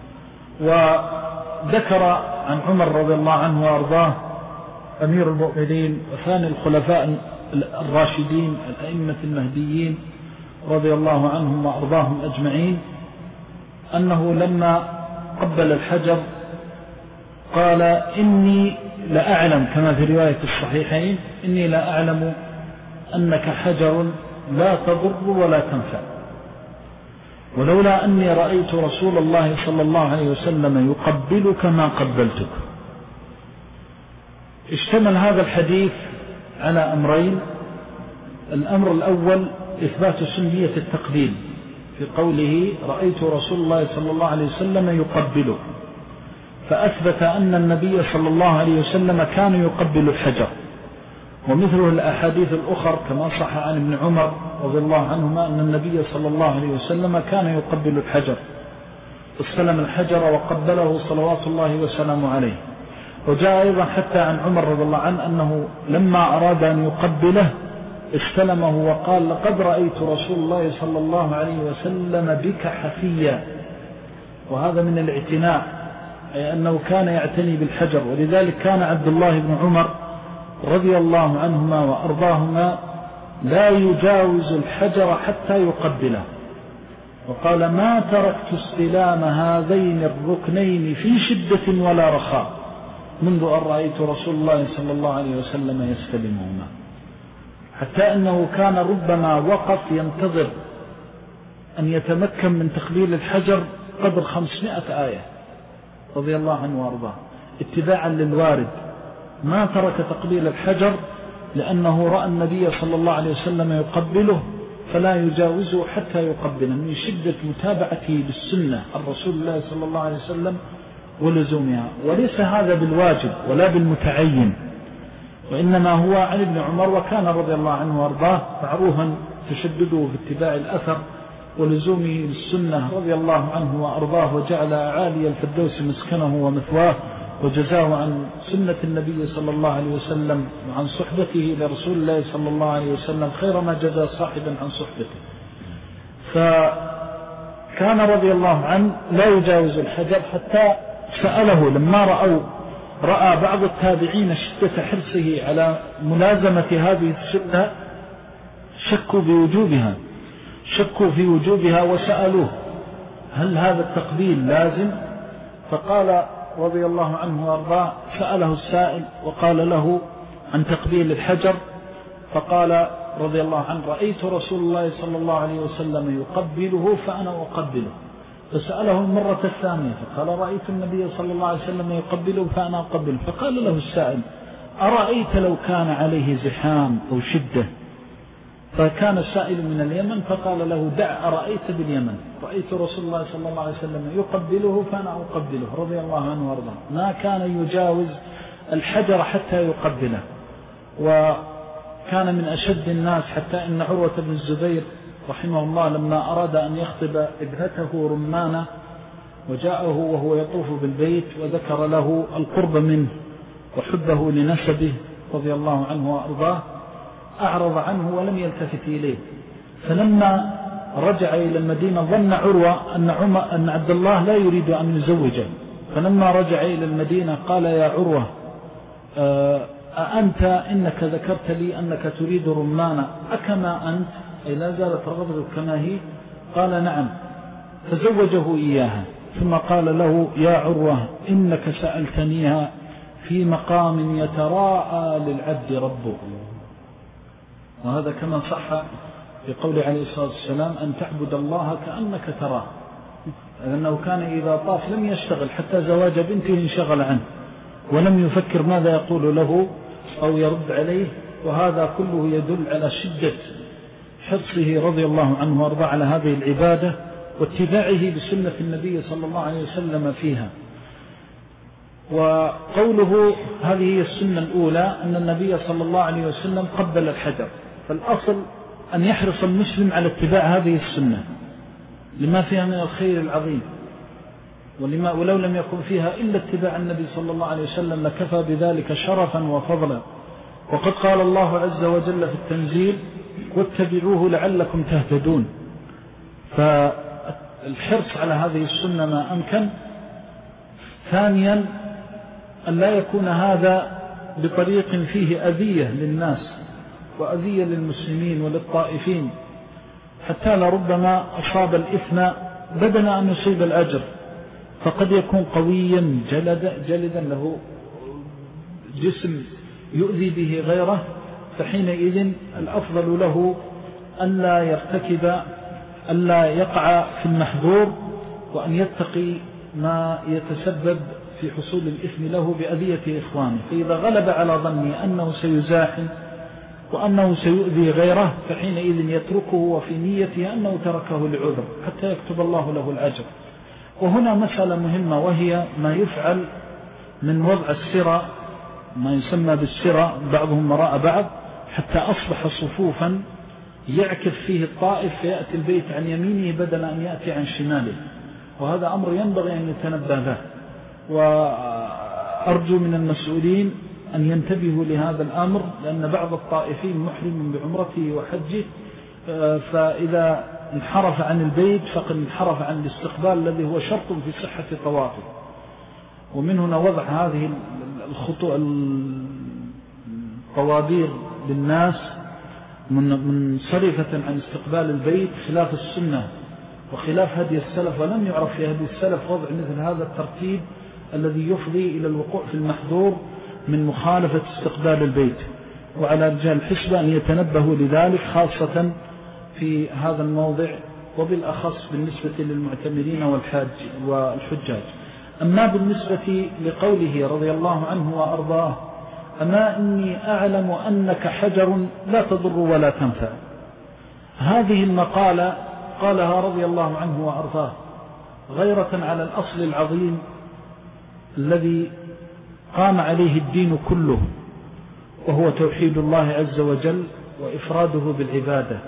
وذكر عن عمر رضي الله عنه وأرضاه أمير المؤمنين وثاني الخلفاء الراشدين الأئمة المهديين رضي الله عنهم وأرضاهم أجمعين، أنه لما قبل الحجر قال: إني لأعلم، كما في رواية الصحيحين: إني لأعلم أنك حجر لا تضر ولا تنفع، ولولا أني رأيت رسول الله صلى الله عليه وسلم يقبلك ما قبلتك. اشتمل هذا الحديث على أمرين: الأمر الأول إثبات سنية التقبيل في قوله رأيت رسول الله صلى الله عليه وسلم يقبله، فأثبت أن النبي صلى الله عليه وسلم كان يقبل الحجر، ومثله الأحاديث الأخر كما صح عن ابن عمر رضي الله عنهما أن النبي صلى الله عليه وسلم كان يقبل الحجر، استلم الحجر وقبله صلوات الله وسلامه عليه. وجاء أيضا حتى عن عمر رضي الله عنه أنه لما أراد أن يقبله استلمه وقال لقد رأيت رسول الله صلى الله عليه وسلم بك حفيا، وهذا من الاعتناء، أي أنه كان يعتني بالحجر. ولذلك كان عبد الله بن عمر رضي الله عنهما وأرضاهما لا يجاوز الحجر حتى يقبله، وقال ما تركت استلام هذين الركنين في شدة ولا رخاء منذ أن رأيت رسول الله صلى الله عليه وسلم يستلمهما، حتى أنه كان ربما وقف ينتظر أن يتمكن من تقبيل الحجر قدر 500 آية رضي الله عنه وارضاه اتباعا للوارد. ما ترك تقبيل الحجر لأنه رأى النبي صلى الله عليه وسلم يقبله فلا يجاوزه حتى يقبله، من شدة متابعته بالسنة الرسول الله صلى الله عليه وسلم ولزومها. وليس هذا بالواجب ولا بالمتعين، وإنما هو عن ابن عمر، وكان رضي الله عنه وارضاه معروفا تشدده في اتباع الأثر ولزومه بالسنة رضي الله عنه وأرضاه، وجعل عالي الفردوس مسكنه ومثواه، وجزاه عن سنة النبي صلى الله عليه وسلم وعن صحبته لرسول الله صلى الله عليه وسلم خير ما جزى صاحبا عن صحبته. فكان رضي الله عنه لا يجاوز الحجر، حتى سأله لما رأى بعض التابعين شدة حرصه على ملازمة هذه السنة شكوا في وجوبها وسألوه هل هذا التقبيل لازم؟ فقال رضي الله عنه وارضاه، سأله السائل وقال له عن تقبيل الحجر، فقال رضي الله عنه رأيت رسول الله صلى الله عليه وسلم يقبله فأنا أقبله. فسأله المرة الثانية فقال رأيت النبي صلى الله عليه وسلم يقبله فأنا أقبله. فقال له السائل أرأيت لو كان عليه زحام أو شدة؟ فكان السائل من اليمن فقال له دع أرأيت باليمن، رأيت رسول الله صلى الله عليه وسلم يقبله فأنا أقبله رضي الله عنه وارضاه. ما كان يجاوز الحجر حتى يقبله، وكان من أشد الناس، حتى إن عروة بن الزبير رحمه الله لما أراد أن يخطب ابنته رمانة وجاءه وهو يطوف بالبيت وذكر له القرب منه وحبه لنسبه رضي الله عنه وأرضاه، أعرض عنه ولم يلتفت إليه. فلما رجع إلى المدينة ظن عروة أن عبد الله لا يريد أن يزوجه، فلما رجع إلى المدينة قال يا عروة أأنت إنك ذكرت لي أنك تريد رمانة أكما أنت، أي لا زالت رغبتك كما هي؟ قال نعم، فزوجه إياها. ثم قال له يا عروة إنك سألتنيها في مقام يتراءى للعبد ربه، وهذا كما صح في قول عليه الصلاة والسلام أن تعبد الله كأنك تراه، لأنه كان إذا طاف لم يشتغل حتى زواج بنته انشغل عنه ولم يفكر ماذا يقول له أو يرد عليه. وهذا كله يدل على شدة حرصه رضي الله عنه وارضاه على هذه العبادة واتباعه بسنة النبي صلى الله عليه وسلم فيها. وقوله هذه هي السنة الأولى أن النبي صلى الله عليه وسلم قبل الحجر، فالأصل أن يحرص المسلم على اتباع هذه السنة لما فيها من الخير العظيم، ولو لم يكن فيها إلا اتباع النبي صلى الله عليه وسلم لكفى بذلك شرفا وفضلا. وقد قال الله عز وجل في التنزيل واتبعوه لعلكم تهتدون. فالحرص على هذه السنة ما أمكن. ثانيا أن لا يكون هذا بطريق فيه أذية للناس وأذية للمسلمين وللطائفين، حتى لربما أصاب الإثم بدل أن يصيب الأجر، فقد يكون قويا جلدا له جسم يؤذي به غيره، فحينئذ الأفضل له أن لا يرتكب، أن لا يقع في المحظور، وأن يتقي ما يتسبب في حصول الإثم له بأذية إخوانه. فإذا غلب على ظني أنه سيزاحم وأنه سيؤذي غيره، فحينئذ يتركه وفي نيته أنه تركه لعذر حتى يكتب الله له الأجر. وهنا مسألة مهمة، وهي ما يفعل من وضع السرى، ما يسمى بالسرى، بعضهم وراء بعض، حتى أصبح صفوفا يعكف فيه الطائف فيأتي البيت عن يمينه بدل أن يأتي عن شماله، وهذا أمر ينبغي أن يتنبه له. وأرجو من المسؤولين أن ينتبهوا لهذا الأمر، لأن بعض الطائفين محرم بعمرته وحجه، فإذا انحرف عن البيت فقد انحرف عن الاستقبال الذي هو شرط في صحة طوافه. ومن هنا وضع هذه الطوابير للناس منصرفة عن استقبال البيت خلاف السنة وخلاف هدي السلف، ولم يعرف في هدي السلف وضع مثل هذا الترتيب الذي يفضي إلى الوقوع في المحظور من مخالفة استقبال البيت. وعلى رجال الحسبة أن يتنبهوا لذلك، خاصة في هذا الموضع، وبالأخص بالنسبة للمعتمرين والحجاج. أما بالنسبة لقوله رضي الله عنه وأرضاه: أما إني أعلم أنك حجر لا تضر ولا تنفع، هذه المقالة قالها رضي الله عنه وأرضاه غيرة على الأصل العظيم الذي قام عليه الدين كله، وهو توحيد الله عز وجل وإفراده بالعبادة.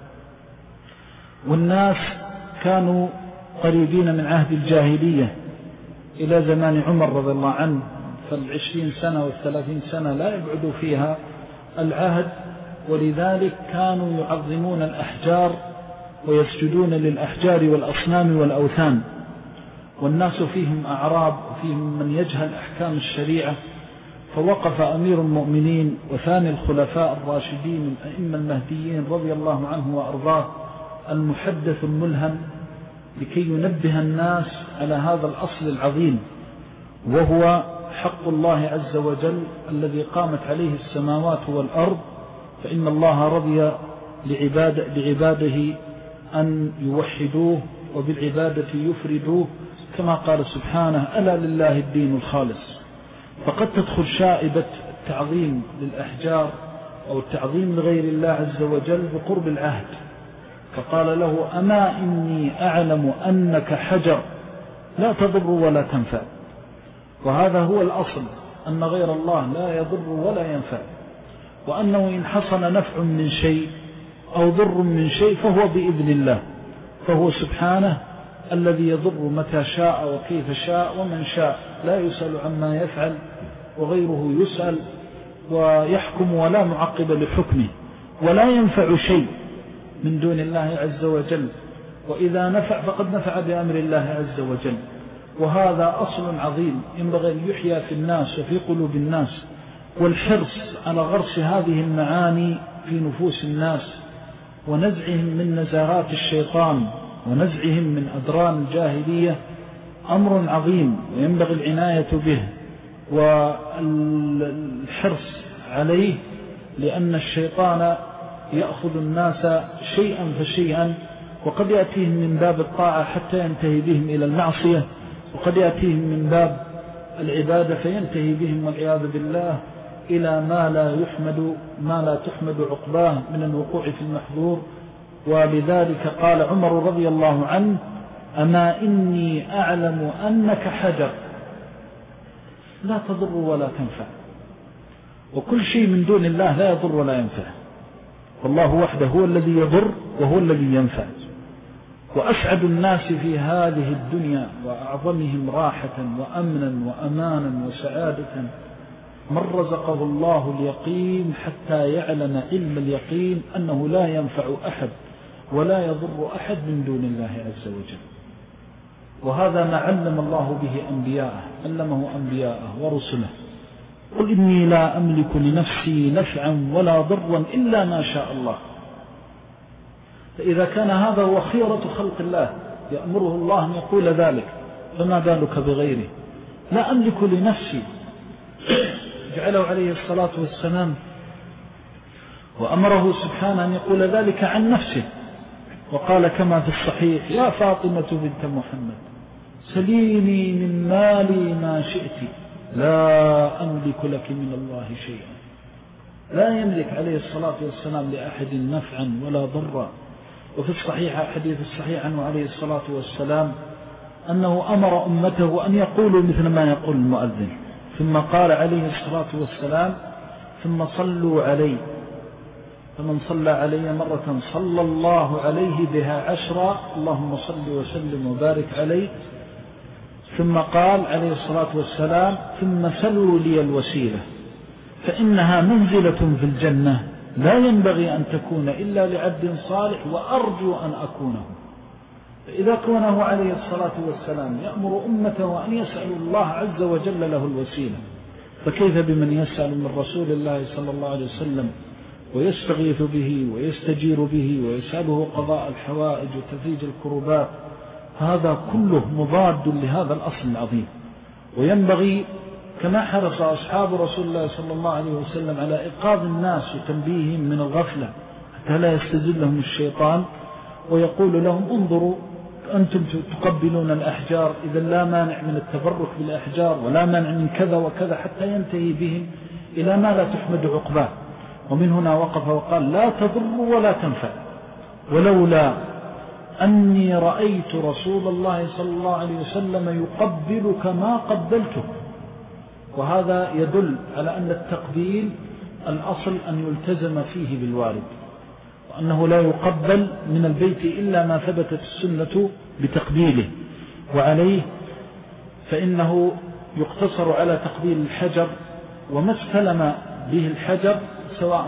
والناس كانوا قريبين من عهد الجاهلية إلى زمان عمر رضي الله عنه، فال20 سنة وال30 سنة لا يبعد فيها العهد، ولذلك كانوا يعظمون الأحجار ويسجدون للأحجار والأصنام والأوثان، والناس فيهم أعراب وفيهم من يجهل أحكام الشريعة. فوقف أمير المؤمنين وثاني الخلفاء الراشدين الأئمة المهديين رضي الله عنه وأرضاه المحدث الملهم لكي ينبه الناس على هذا الأصل العظيم، وهو حق الله عز وجل الذي قامت عليه السماوات والأرض. فإن الله رضي لعباده أن يوحدوه وبالعبادة يفردوه، كما قال سبحانه: ألا لله الدين الخالص. فقد تدخل شائبة التعظيم للأحجار أو التعظيم لغير الله عز وجل بقرب العهد، فقال له: أما إني أعلم أنك حجر لا تضر ولا تنفع. وهذا هو الأصل، أن غير الله لا يضر ولا ينفع، وأنه إن حصل نفع من شيء أو ضر من شيء فهو بإذن الله، فهو سبحانه الذي يضر متى شاء وكيف شاء ومن شاء، لا يسأل عما يفعل وغيره يسأل، ويحكم ولا معقب لحكمه، ولا ينفع شيء من دون الله عز وجل، وإذا نفع فقد نفع بأمر الله عز وجل. وهذا أصل عظيم ينبغي أن يحيى في الناس وفي قلوب الناس، والحرص على غرس هذه المعاني في نفوس الناس ونزعهم من نزاغات الشيطان ونزعهم من أدران الجاهلية أمر عظيم وينبغي العناية به والحرص عليه، لأن الشيطان يأخذ الناس شيئا فشيئا، وقد يأتيهم من باب الطاعة حتى ينتهي بهم إلى المعصية، وقد يأتيهم من باب العبادة فينتهي بهم والعياذ بالله إلى ما لا تحمد عقباه من الوقوع في المحظور. ولذلك قال عمر رضي الله عنه: أما إني أعلم أنك حجر لا تضر ولا تنفع. وكل شيء من دون الله لا يضر ولا ينفع، والله وحده هو الذي يضر وهو الذي ينفع. وأسعد الناس في هذه الدنيا وأعظمهم راحة وأمنا وأمانا وسعادة من رزقه الله اليقين حتى يعلم علم اليقين أنه لا ينفع أحد ولا يضر أحد من دون الله عز وجل. وهذا ما علم الله به أنبياءه، علمه أنبياءه ورسله: قل إني لا أملك لنفسي نفعا ولا ضرا إلا ما شاء الله. فإذا كان هذا هو خيرة خلق الله يأمره الله أن يقول ذلك، فما بالك بغيره؟ لا أملك لنفسي، جعله عليه الصلاة والسلام وأمره سبحانه أن يقول ذلك عن نفسه، وقال كما في الصحيح: يا فاطمة بنت محمد سليني من مالي ما شئت لا أملك لك من الله شيئا. لا يملك عليه الصلاة والسلام لأحد نفعا ولا ضرا. وفي الصحيح حديث الصحيح عنه عليه الصلاة والسلام أنه أمر أمته أن يقولوا مثل ما يقول المؤذن، ثم قال عليه الصلاة والسلام ثم صلوا علي، فمن صلى علي مرة صلى الله عليه بها 10 اللهم صل وسلم وبارك عليه. ثم قال عليه الصلاة والسلام ثم سلوا لي الوسيلة فإنها منزلة في الجنة لا ينبغي أن تكون إلا لعبد صالح وأرجو أن أكونه. فإذا كونه عليه الصلاة والسلام يأمر أمته أن يسأل الله عز وجل له الوسيلة، فكيف بمن يسأل من رسول الله صلى الله عليه وسلم ويستغيث به ويستجير به ويسأله قضاء الحوائج وتفريج الكربات؟ هذا كله مضاد لهذا الأصل العظيم. وينبغي كما حرص أصحاب رسول الله صلى الله عليه وسلم على إيقاظ الناس وتنبيههم من الغفلة حتى لا يستزلهم الشيطان ويقول لهم انظروا أنتم تقبلون الأحجار، إذا لا مانع من التبرك بالأحجار ولا مانع من كذا وكذا، حتى ينتهي بهم إلى ما لا تحمد عقباه. ومن هنا وقف وقال لا تضر ولا تنفع، ولولا أني رأيت رسول الله صلى الله عليه وسلم يقبلك ما قبلته. وهذا يدل على أن التقبيل الأصل أن يلتزم فيه بالوارد، وأنه لا يقبل من البيت إلا ما ثبتت السنة بتقبيله، وعليه فإنه يقتصر على تقبيل الحجر وما استلم به الحجر، سواء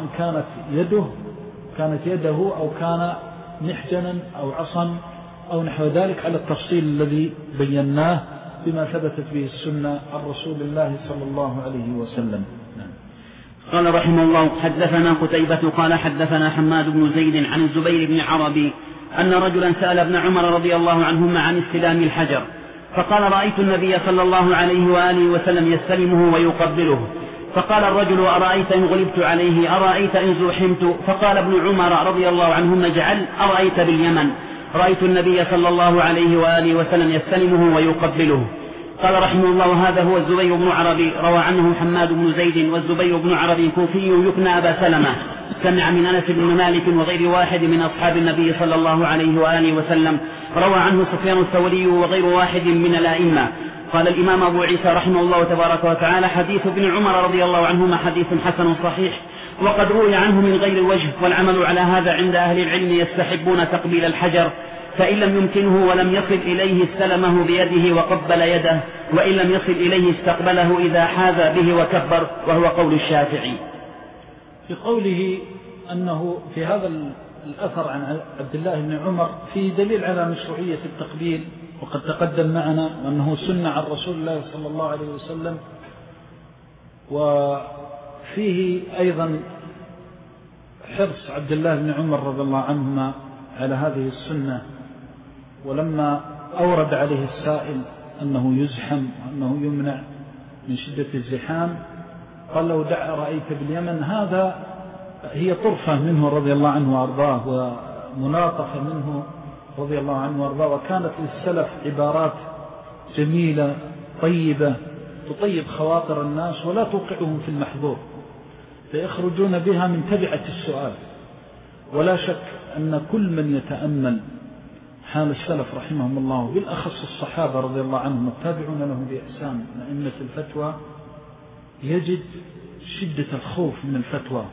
كانت يده أو كان محجنا أو عصا أو نحو ذلك، على التفصيل الذي بيناه بما ثبتت به السنة عن رسول الله صلى الله عليه وسلم. قال رحمه الله حدثنا قتيبة قال حدثنا حماد بن زيد عن الزبير بن عربي أن رجلا سأل ابن عمر رضي الله عنهما عن استلام الحجر، فقال رأيت النبي صلى الله عليه وآله وسلم يستلمه ويقبله. فقال الرجل أرأيت إن غلبت عليه، أرأيت إن زحمت؟ فقال ابن عمر رضي الله عنهما اجعل أرأيت باليمن، رأيت النبي صلى الله عليه وآله وسلم يستلمه ويقبله. قال رحمه الله هذا هو الزبير بن عربي، روى عنه حماد بن زيد، والزبير بن عربي كوفي يكنى أبا سلمة، سمع من أنس بن مالك وغير واحد من أصحاب النبي صلى الله عليه وآله وسلم، روى عنه سفيان الثوري وغير واحد من الأئمة. قال الإمام أبو عيسى رحمه الله تبارك وتعالى حديث ابن عمر رضي الله عنهما حديث حسن صحيح، وقد روي عنه من غير وجه، والعمل على هذا عند أهل العلم يستحبون تقبيل الحجر، فإن لم يمكنه ولم يصل إليه استلمه بيده وقبل يده، وإن لم يصل إليه استقبله إذا حاذى به وكبر، وهو قول الشافعي. في قوله أنه في هذا الأثر عن عبد الله بن عمر فيه دليل على مشروعية التقبيل، وقد تقدم معنا أنه سنة عن رسول الله صلى الله عليه وسلم. وفيه أيضا حرص عبد الله بن عمر رضي الله عنهما على هذه السنة، ولما أورد عليه السائل أنه يزحم وأنه يمنع من شدة الزحام قال له دع رأيت باليمن. هذا هي طرفة منه رضي الله عنه وأرضاه ومناطفة منه رضي الله عنه وأرضاه، وكانت للسلف عبارات جميلة طيبة تطيب خواطر الناس ولا توقعهم في المحظور، فيخرجون بها من تبعة السؤال. ولا شك أن كل من يتأمل حال السلف رحمهم الله، بالأخص الصحابة رضي الله عنهم والتابعون لهم بإحسان من أئمة الفتوى، يجد شدة الخوف من الفتوى.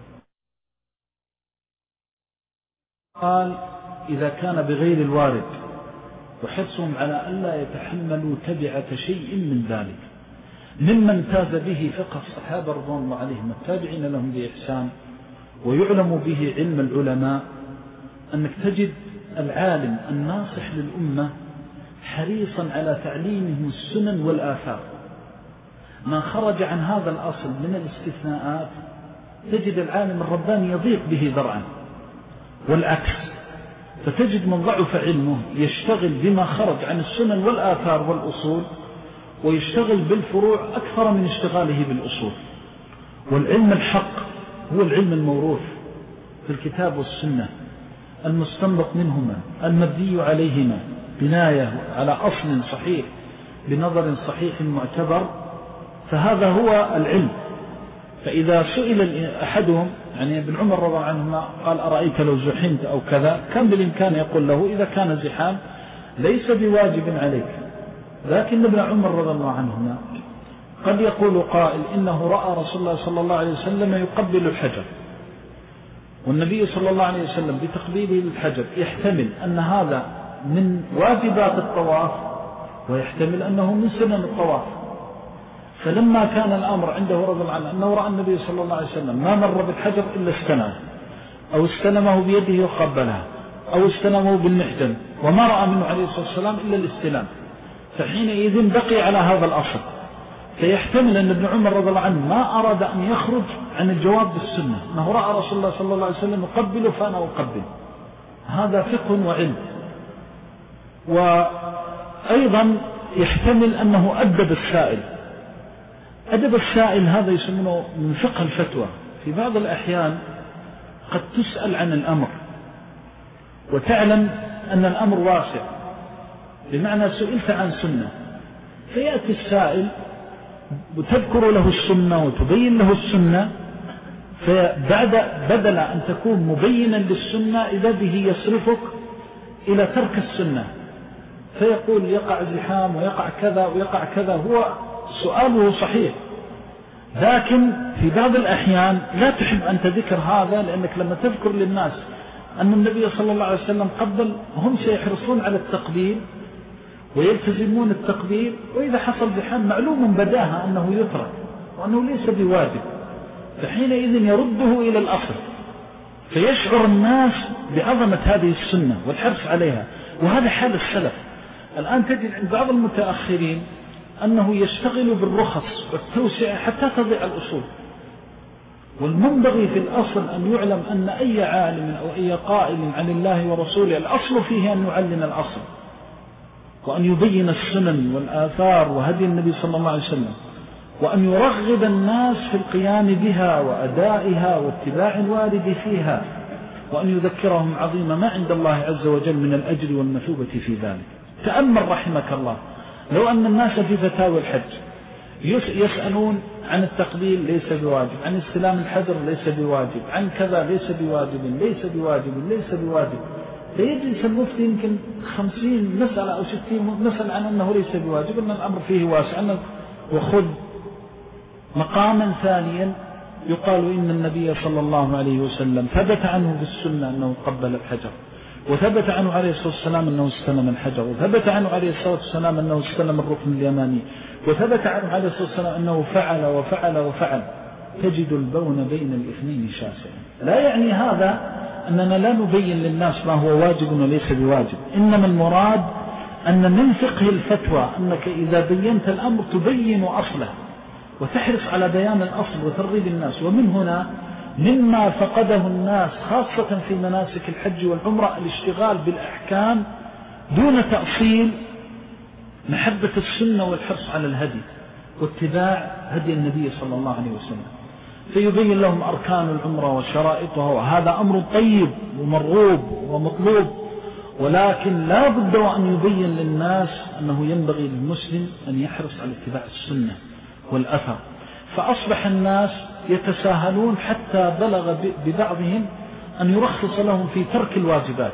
قال إذا كان بغير الوارد، وحرصهم على ألا يتحملوا تبعة شيء من ذلك. ممن تاز به فقه الصحابة رضوان الله عليهم التابعين لهم بإحسان ويعلم به علم العلماء، أنك تجد العالم الناصح للأمة حريصا على تعليمهم السنن والآثار. ما خرج عن هذا الأصل من الاستثناءات تجد العالم الرباني يضيق به ذرعا، والعكس. فتجد من ضعف علمه يشتغل بما خرج عن السنن والآثار والأصول، ويشتغل بالفروع أكثر من اشتغاله بالأصول. والعلم الحق هو العلم الموروث في الكتاب والسنة، المستنبط منهما، المبني عليهما بناية على أصل صحيح بنظر صحيح معتبر، فهذا هو العلم. فإذا سئل أحدهم يعني ابن عمر رضي الله عنهما قال أرأيت لو زحمت أو كذا، كان بالإمكان يقول له إذا كان زحام ليس بواجب عليك. لكن ابن عمر رضي الله عنهما قد يقول قائل إنه رأى رسول الله صلى الله عليه وسلم يقبل الحجر، والنبي صلى الله عليه وسلم بتقبيله للحجر يحتمل أن هذا من واجبات الطواف ويحتمل أنه من سنن الطواف. فلما كان الأمر عنده رضي الله عنه أنه رأى النبي صلى الله عليه وسلم ما مر بالحجر إلا استلمه، أو استلمه بيده وقبلها، أو استلمه بالمحجن، وما رأى منه عليه الصلاة والسلام إلا الاستلام، فحينئذ بقي على هذا الأصل. فيحتمل أن ابن عمر رضي الله عنه ما أراد أن يخرج عن الجواب بالسنة، أنه رأى رسول الله صلى الله عليه وسلم يقبله فأنا أقبل، هذا فقه وعلم. وأيضا يحتمل أنه أدب السائل. أدب السائل هذا يسمونه من فقه الفتوى. في بعض الأحيان قد تسأل عن الأمر وتعلم أن الأمر واسع، بمعنى سئلت عن سنة، فيأتي السائل وتذكر له السنة وتبين له السنة، بدل أن تكون مبينا للسنة إذا به يصرفك إلى ترك السنة، فيقول يقع زحام ويقع كذا ويقع كذا. هو سؤاله صحيح، لكن في بعض الأحيان لا تحب أن تذكر هذا، لأنك لما تذكر للناس أن النبي صلى الله عليه وسلم قبل، هم سيحرصون على التقبيل ويلتزمون التقبيل، وإذا حصل زحام معلوم بداها أنه يترك وأنه ليس بواجب، فحينئذ يرده إلى الأصل، فيشعر الناس بعظمة هذه السنة والحرص عليها. وهذا حال السلف. الآن تجد عند بعض المتأخرين أنه يشتغل بالرخص والتوسعة حتى تضيع الأصول. والمنبغي في الأصل أن يعلم أن أي عالم أو أي قائل عن الله ورسوله الأصل فيه أن يعلن الأصل، وأن يبين السنن والآثار وهدي النبي صلى الله عليه وسلم، وأن يرغب الناس في القيام بها وأدائها واتباع الوارد فيها، وأن يذكرهم عظيم ما عند الله عز وجل من الأجر والمثوبة في ذلك. تأمل رحمك الله لو أن الناس في فتاوى الحج يسألون عن التقبيل ليس بواجب، عن استلام الحجر ليس بواجب، عن كذا ليس بواجب ليس بواجب ليس بواجب، فيجلس المفتي يمكن 50 مسألة أو 60 مسألة عن أنه ليس بواجب، أن الأمر فيه واسع. وخذ مقاما ثانيا يقال إن النبي صلى الله عليه وسلم ثبت عنه في السنة أنه قبل الحجر، وثبت عنه عليه الصلاة والسلام أنه استلم الحجر، وثبت عنه عليه الصلاة والسلام أنه استلم الركن اليماني، وثبت عنه عليه الصلاة والسلام أنه فعل وفعل وفعل. تجد البون بين الاثنين شاسعا. لا يعني هذا أننا لا نبين للناس ما هو واجب وليس بواجب، إنما المراد أن من فقه الفتوى أنك إذا بينت الأمر تبين أصله وتحرص على بيان الأصل وترغيب الناس. ومن هنا مما فقده الناس خاصة في مناسك الحج والعمرة الاشتغال بالأحكام دون تأصيل محبة السنة والحرص على الهدي واتباع هدي النبي صلى الله عليه وسلم، فيبين لهم أركان العمرة وشرائطها، وهذا أمر طيب ومرغوب ومطلوب، ولكن لا بد وأن يبين للناس أنه ينبغي للمسلم أن يحرص على اتباع السنة والأثر. فأصبح الناس يتساهلون حتى بلغ ببعضهم أن يرخص لهم في ترك الواجبات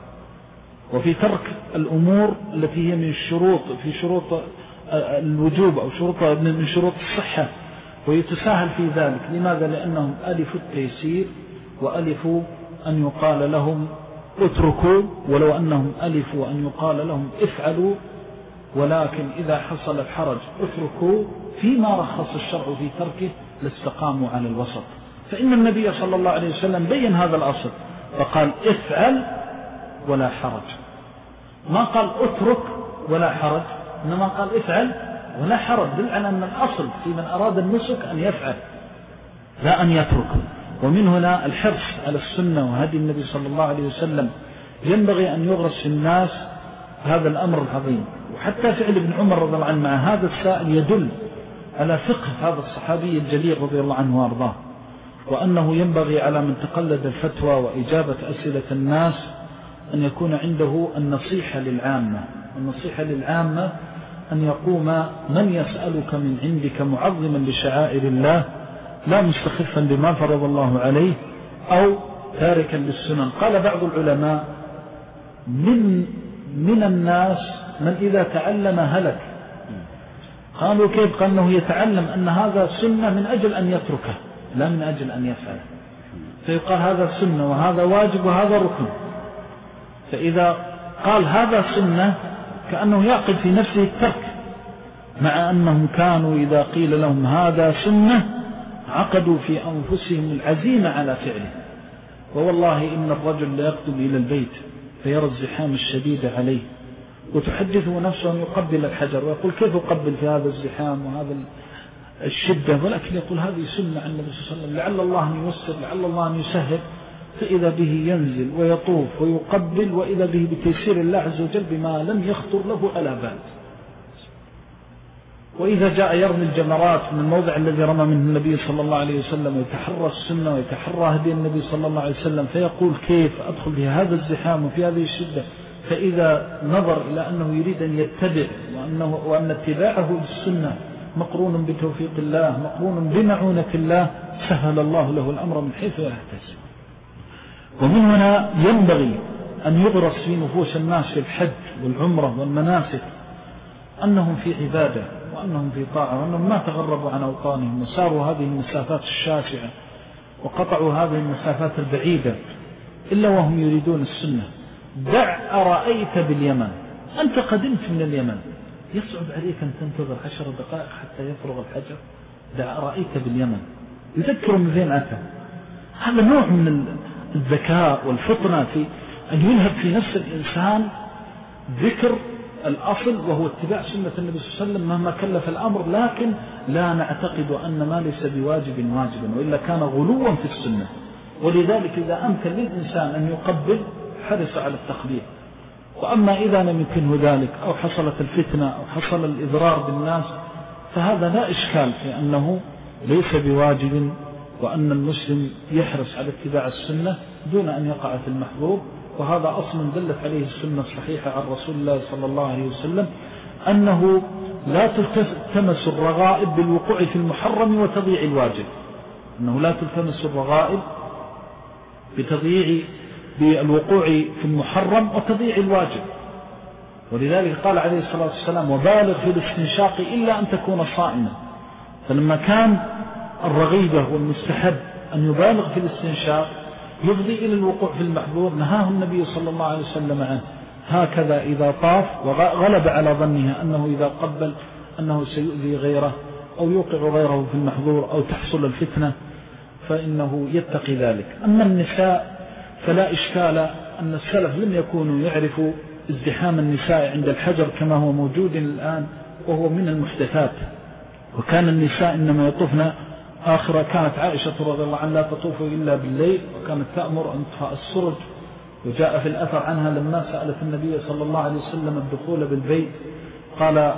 وفي ترك الأمور التي هي من الشروط، في شروط الوجوب أو من شروط الصحة، ويتساهل في ذلك. لماذا؟ لأنهم ألفوا التيسير وألفوا أن يقال لهم اتركوا، ولو أنهم ألفوا أن يقال لهم افعلوا، ولكن إذا حصل الحرج اتركوا فيما رخص الشرع في تركه لاستقاموا على الوسط. فإن النبي صلى الله عليه وسلم بين هذا الأصل فقال افعل ولا حرج، ما قال اترك ولا حرج، إنما قال افعل ولا حرج، دل على أن الأصل في من أراد النسك أن يفعل لا أن يترك. ومن هنا الحرص على السنة وهدي النبي صلى الله عليه وسلم ينبغي أن يغرس في الناس هذا الأمر العظيم. وحتى فعل ابن عمر رضي الله عنه مع هذا السائل يدل على فقه هذا الصحابي الجليل رضي الله عنه وارضاه، وأنه ينبغي على من تقلد الفتوى وإجابة أسئلة الناس أن يكون عنده النصيحة للعامة. النصيحة للعامة أن يقوم من يسألك من عندك معظما لشعائر الله لا مستخفا بما فرض الله عليه أو تاركا للسنن. قال بعض العلماء من الناس من إذا تعلم هلك. قالوا كيف؟ قال أنه يتعلم أن هذا سنة من أجل أن يتركه لا من أجل أن يفعله، فيقال هذا سنة وهذا واجب وهذا ركن. فإذا قال هذا سنة كأنه يعقد في نفسه الترك، مع أنهم كانوا إذا قيل لهم هذا سنة عقدوا في أنفسهم العزيمة على فعله. ووالله إن الرجل لا يقدم إلى البيت فيرى الزحام الشديد عليه وتحدثه نفسه أن يقبل الحجر، ويقول كيف أقبل في هذا الزحام وهذا الشدة، ولكن يقول هذه سنة عن النبي صلى الله عليه وسلم، لعل الله أن ييسر، لعل الله أن يسهل، فإذا به ينزل ويطوف ويقبل، وإذا به بتيسير الله عز وجل بما لم يخطر له على بال. وإذا جاء يرمي الجمرات من الموضع الذي رمى منه النبي صلى الله عليه وسلم ويتحرى السنة ويتحرى هدي النبي صلى الله عليه وسلم، فيقول كيف أدخل في هذا الزحام وفي هذه الشدة. فإذا نظر إلى أنه يريد أن يتبع وأن اتباعه للسنة مقرون بتوفيق الله مقرون بمعونة الله، سهل الله له الأمر من حيث يحتسب. ومن هنا ينبغي أن يغرس في نفوس الناس في الحج والعمرة والمناسك أنهم في عبادة وأنهم في طاعة، وأنهم ما تغربوا عن أوطانهم وساروا هذه المسافات الشاسعة وقطعوا هذه المسافات البعيدة إلا وهم يريدون السنة. دع أرأيت باليمن، أنت قدمت من اليمن، يصعب عليك أن تنتظر 10 دقائق حتى يفرغ الحجر. دع أرأيت باليمن، يذكر من ذين أتى. هذا نوع من الذكاء والفطنة في أن يلهب في نفس الإنسان ذكر الأصل وهو اتباع سنة النبي صلى الله عليه وسلم مهما كلف الأمر، لكن لا نعتقد أن ما ليس بواجب واجبا، وإلا كان غلوا في السنة. ولذلك إذا أمكن للإنسان أن يقبل حرص على التقبيل. وأما إذا لم يمكنه ذلك أو حصلت الفتنة أو حصل الإضرار بالناس فهذا لا إشكال في أنه ليس بواجب، وأن المسلم يحرص على اتباع السنة دون أن يقع في المحظور. وهذا أصل دلت عليه السنة الصحيحة عن رسول الله صلى الله عليه وسلم أنه لا تلتمس الرغائب بالوقوع في المحرم وتضييع الواجب، أنه لا تلتمس الرغائب بالوقوع في المحرم وتضييع الواجب. ولذلك قال عليه الصلاة والسلام وبالغ في الاستنشاق إلا أن تكون صائما. فلما كان الرغيبة والمستحب أن يبالغ في الاستنشاق يفضي إلى الوقوع في المحظور نهاه النبي صلى الله عليه وسلم عنه. هكذا إذا طاف وغلب على ظنها أنه إذا قبل أنه سيؤذي غيره أو يوقع غيره في المحظور أو تحصل الفتنة فإنه يتقي ذلك. أما النساء فلا إشكال أن السلف لم يكونوا يعرفوا ازدحام النساء عند الحجر كما هو موجود الآن، وهو من المحدثات. وكان النساء إنما يطوفن آخرة، كانت عائشة رضي الله عنها لا تطوف إلا بالليل، وكانت تأمر أن تطفأ السرج. وجاء في الأثر عنها لما سألت النبي صلى الله عليه وسلم الدخول بالبيت قال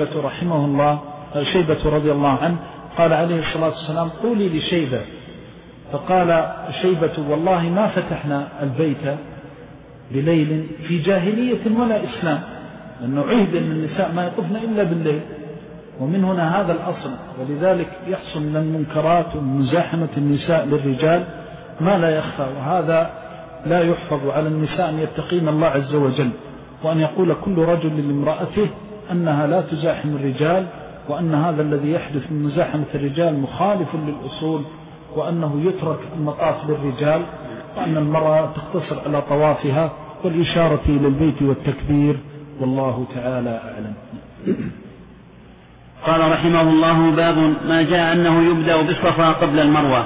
شيبة رضي الله عنه قال عليه الصلاة والسلام قولي لشيبة، فقال شيبة والله ما فتحنا البيت بليل في جاهلية ولا إسلام، لأنه عهد أن النساء ما يطفن إلا بالليل. ومن هنا هذا الأصل. ولذلك يحصل من المنكرات ومزاحمة النساء للرجال ما لا يخفى، وهذا لا يحفظ على النساء أن يتقين الله عز وجل، وأن يقول كل رجل لامرأته أنها لا تزاحم الرجال، وأن هذا الذي يحدث من مزاحمة الرجال مخالف للأصول، وأنه يترك المطاف للرجال، وأن المرأة تقتصر على طوافها والإشارة إلى البيت والتكبير، والله تعالى أعلم. قال رحمه الله باب ما جاء أنه يبدأ بالصفا قبل المروة.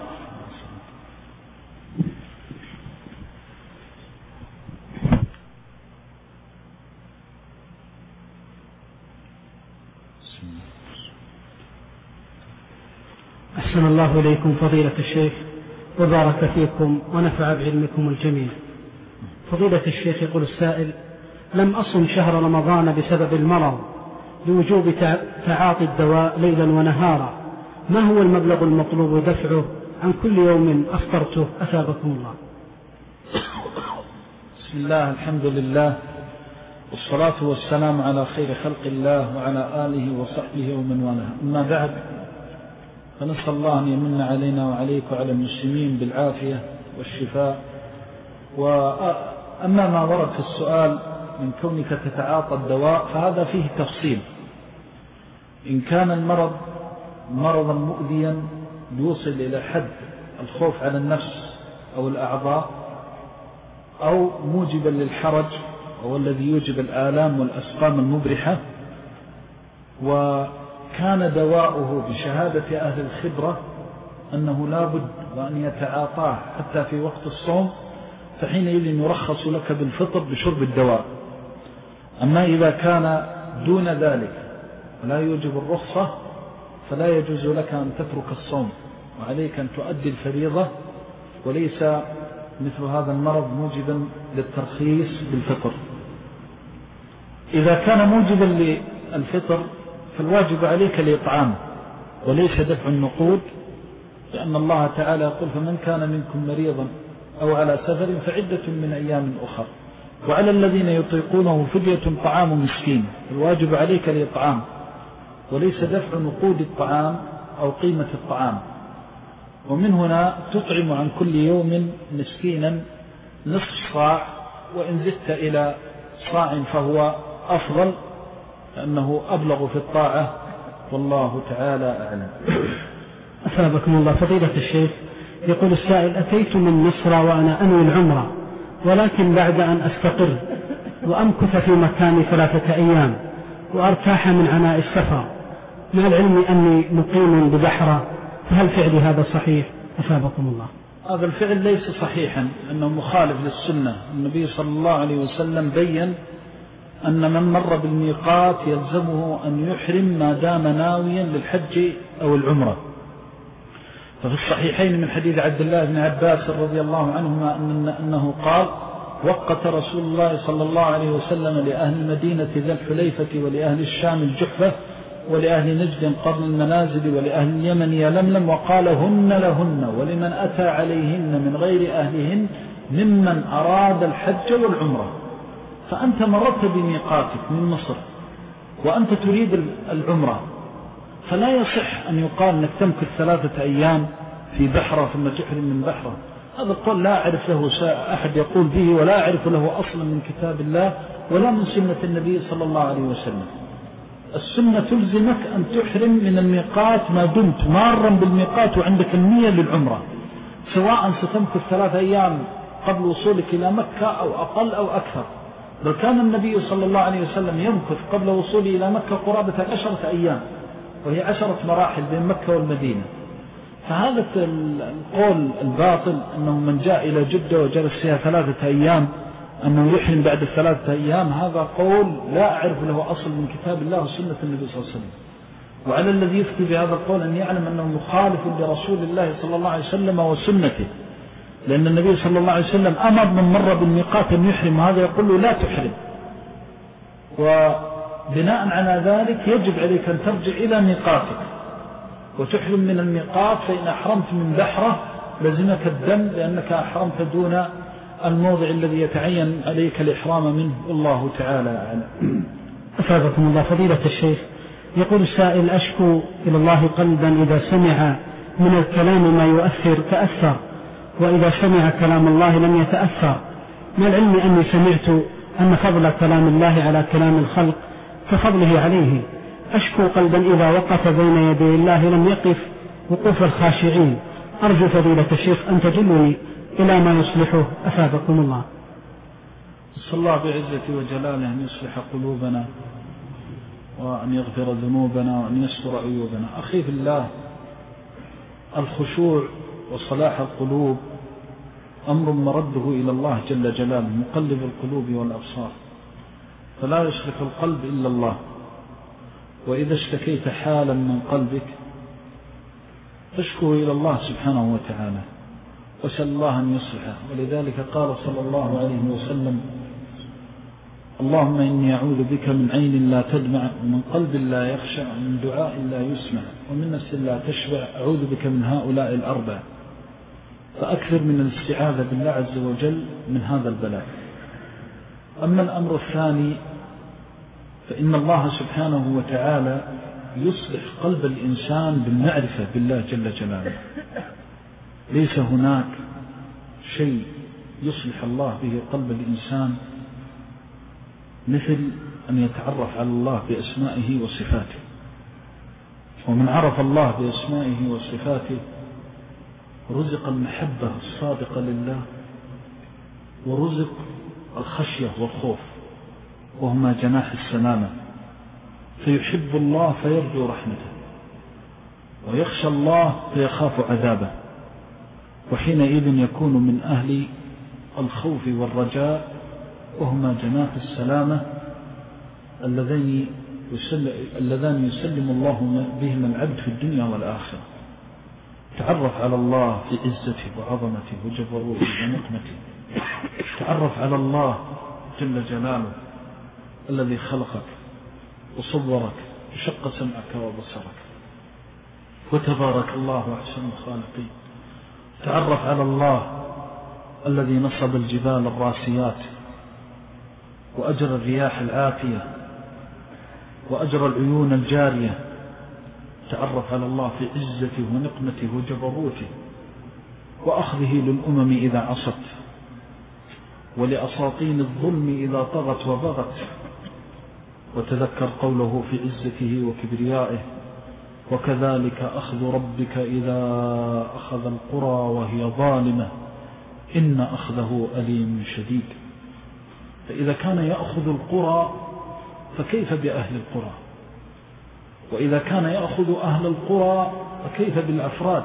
أحسن الله إليكم فضيلة الشيخ وبارك فيكم ونفع بعلمكم الجميع. فضيلة الشيخ يقول السائل: لم أصم شهر رمضان بسبب المرض بوجوب تعاطي الدواء ليلا ونهارا، ما هو المبلغ المطلوب دفعه عن كل يوم أفطرته أثابكم الله؟ بسم الله، الحمد لله، والصلاة والسلام على خير خلق الله وعلى آله وصحبه ومن والاه. أما بعد، فنسأل الله أن يمن علينا وعليك وعلى المسلمين بالعافية والشفاء. وأما ما ورد في السؤال من كونك تتعاطى الدواء فهذا فيه تفصيل. إن كان المرض مرضا مؤذيا يوصل إلى حد الخوف على النفس أو الأعضاء أو موجبا للحرج أو الذي يوجب الآلام والأسقام المبرحة، وكان دواؤه بشهادة أهل الخبرة أنه لا بد وأن يتعاطاه حتى في وقت الصوم، فحينئذ يرخص لك بالفطر بشرب الدواء. أما إذا كان دون ذلك ولا يوجب الرخصة فلا يجوز لك أن تترك الصوم، وعليك أن تؤدي الفريضة، وليس مثل هذا المرض موجبا للترخيص بالفطر. إذا كان موجبا للفطر فالواجب عليك الإطعام وليس دفع النقود، لأن الله تعالى يقول فمن كان منكم مريضا أو على سفر فعدة من أيام أخر، وعلى الذين يطيقونه فدية طعام مسكين. الواجب عليك الإطعام وليس دفع نقود الطعام أو قيمة الطعام. ومن هنا تطعم عن كل يوم مسكينا نصف صاع، وإن زدت إلى صاع فهو أفضل لأنه أبلغ في الطاعة، والله تعالى أعلم. أثابكم الله. فضيلة الشيخ، يقول السائل: أتيت من مصر وأنا أنوي العمرة، ولكن بعد أن أستقر وأمكث في مكاني 3 أيام وأرتاح من عناء السفر، مع العلم أني مقيم ببحرة، فهل فعلي هذا صحيح؟ أثابكم الله. هذا الفعل ليس صحيحا، أنه مخالف للسنة. النبي صلى الله عليه وسلم بيّن أن من مر بالميقات يلزمه أن يحرم ما دام ناويا للحج أو العمرة. ففي الصحيحين من حديث عبد الله بن عباس رضي الله عنهما أنه قال: وقت رسول الله صلى الله عليه وسلم لأهل المدينة ذا الحليفة ولأهل الشام الجحفة ولأهل نجد قرن المنازل ولأهل اليمن يلملم، وقال: هن لهن ولمن أتى عليهن من غير أهلهن ممن أراد الحج والعمرة. فأنت مررت بميقاتك من مصر وأنت تريد العمرة، فلا يصح أن يقال أنك تمكث 3 أيام في بحرة ثم تحرم من بحرة. هذا القول لا أعرف له أحد يقول به، ولا أعرف له أصلا من كتاب الله ولا من سنة النبي صلى الله عليه وسلم. السنة تلزمك أن تحرم من الميقات ما دمت مارا بالميقات وعندك النية للعمرة، سواء ستمكث 3 أيام قبل وصولك إلى مكة أو أقل أو أكثر. بل كان النبي صلى الله عليه وسلم يمكث قبل وصوله إلى مكة قرابة 10 أيام، وهي 10 مراحل بين مكة والمدينة. فهذا القول الباطل أنه من جاء إلى جدة وجلس فيها 3 أيام أنه يحرم بعد 3 أيام، هذا قول لا أعرف له أصل من كتاب الله وسنة النبي صلى الله عليه وسلم. وعلى الذي يفتي بهذا القول أن يعلم أنه مخالف لرسول الله صلى الله عليه وسلم وسنته، لأن النبي صلى الله عليه وسلم أمر من مر بالميقات أن يحرم، هذا يقول له لا تحرم. وبناء على ذلك يجب عليك أن ترجع إلى ميقاتك وتحرم من الميقات، فإن أحرمت من بحرة لزمك الدم لأنك أحرمت دون الموضع الذي يتعين عليك الإحرام منه، والله تعالى أعلم. أفادكم الله. فضيلة الشيخ، يقول السائل: أشكو إلى الله قلبا إذا سمع من الكلام ما يؤثر تأثر، وإذا سمع كلام الله لم يتأثر، مع العلم أني سمعت أن فضل كلام الله على كلام الخلق كفضله عليه. أشكو قلبا إذا وقف بين يدي الله لم يقف وقوف الخاشعين. أرجو فضيلة الشيخ أن تدلني إلى ما يصلحه، أفادكم الله. صلى الله بعزة وجلاله أن يصلح قلوبنا وأن يغفر ذنوبنا وأن يستر عيوبنا. أخي في الله، الخشوع وصلاح القلوب أمر مرده إلى الله جل جلاله مقلب القلوب والأبصار، فلا يصلح القلب إلا الله. وإذا اشتكيت حالا من قلبك فاشكو إلى الله سبحانه وتعالى وسأل الله أن يصلحه. ولذلك قال صلى الله عليه وسلم: اللهم إني أعوذ بك من عين لا تدمع ومن قلب لا يخشع ومن دعاء لا يسمع ومن نفس لا تشبع، أعوذ بك من هؤلاء الأربع. فأكثر من الاستعاذة بالله عز وجل من هذا البلاء. أما الأمر الثاني فإن الله سبحانه وتعالى يصلح قلب الإنسان بالمعرفة بالله جل جلاله. ليس هناك شيء يصلح الله به قلب الإنسان مثل أن يتعرف على الله بأسمائه وصفاته. ومن عرف الله بأسمائه وصفاته رزق المحبة الصادقة لله، ورزق الخشية والخوف، وهما جناح السلامة. فيحب الله فيرجو رحمته، ويخشى الله فيخاف عذابه، وحينئذ يكون من أهل الخوف والرجاء، وهما جناح السلامة اللذان يسلم الله بهما العبد في الدنيا والآخرة. تعرف على الله في عزته وعظمته وجبروته ونقمته. تعرف على الله جل جلاله الذي خلقك وصورك وشق سمعك وبصرك، وتبارك الله أحسن الخالقين. تعرف على الله الذي نصب الجبال الراسيات، وأجرى الرياح العاتية، وأجرى العيون الجارية. تعرف على الله في عزته ونقمته وجبروته، وأخذه للأمم إذا عصت، ولأساطين الظلم إذا طغت وبغت. وتذكر قوله في عزته وكبريائه: وكذلك أخذ ربك إذا أخذ القرى وهي ظالمة إن أخذه أليم شديد. فإذا كان يأخذ القرى فكيف بأهل القرى؟ وإذا كان يأخذ أهل القرى فكيف بالأفراد؟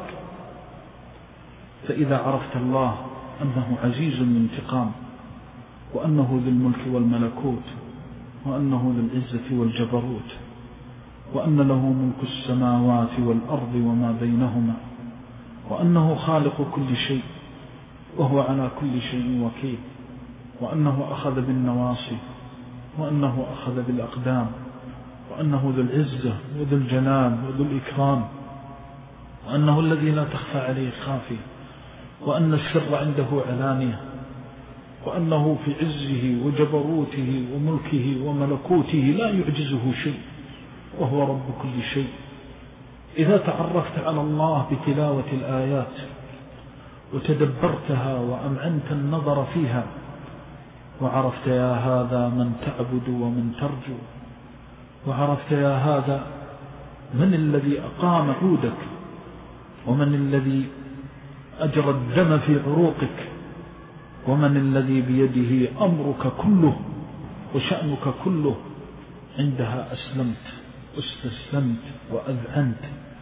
فإذا عرفت الله أنه عزيز من انتقام، وأنه ذو الملك والملكوت، وأنه ذو العزة والجبروت، وأن له ملك السماوات والأرض وما بينهما، وأنه خالق كل شيء، وهو على كل شيء وكيل، وأنه أخذ بالنواصي، وأنه أخذ بالأقدام، وأنه ذو العزة وذو الجلال وذو الإكرام، وأنه الذي لا تخفى عليه خافية، وأن السر عنده علانية، وأنه في عزه وجبروته وملكه وملكوته لا يعجزه شيء، وهو رب كل شيء. إذا تعرفت على الله بتلاوة الآيات وتدبرتها وأمعنت النظر فيها، وعرفت يا هذا من تعبد ومن ترجو، وعرفت يا هذا من الذي أقام عودك، ومن الذي أجرى الدم في عروقك، ومن الذي بيده أمرك كله وشأنك كله، عندها أسلمت واستسلمت وأذعنت.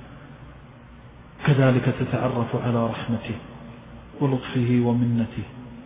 كذلك تتعرف على رحمته ولطفه ومنته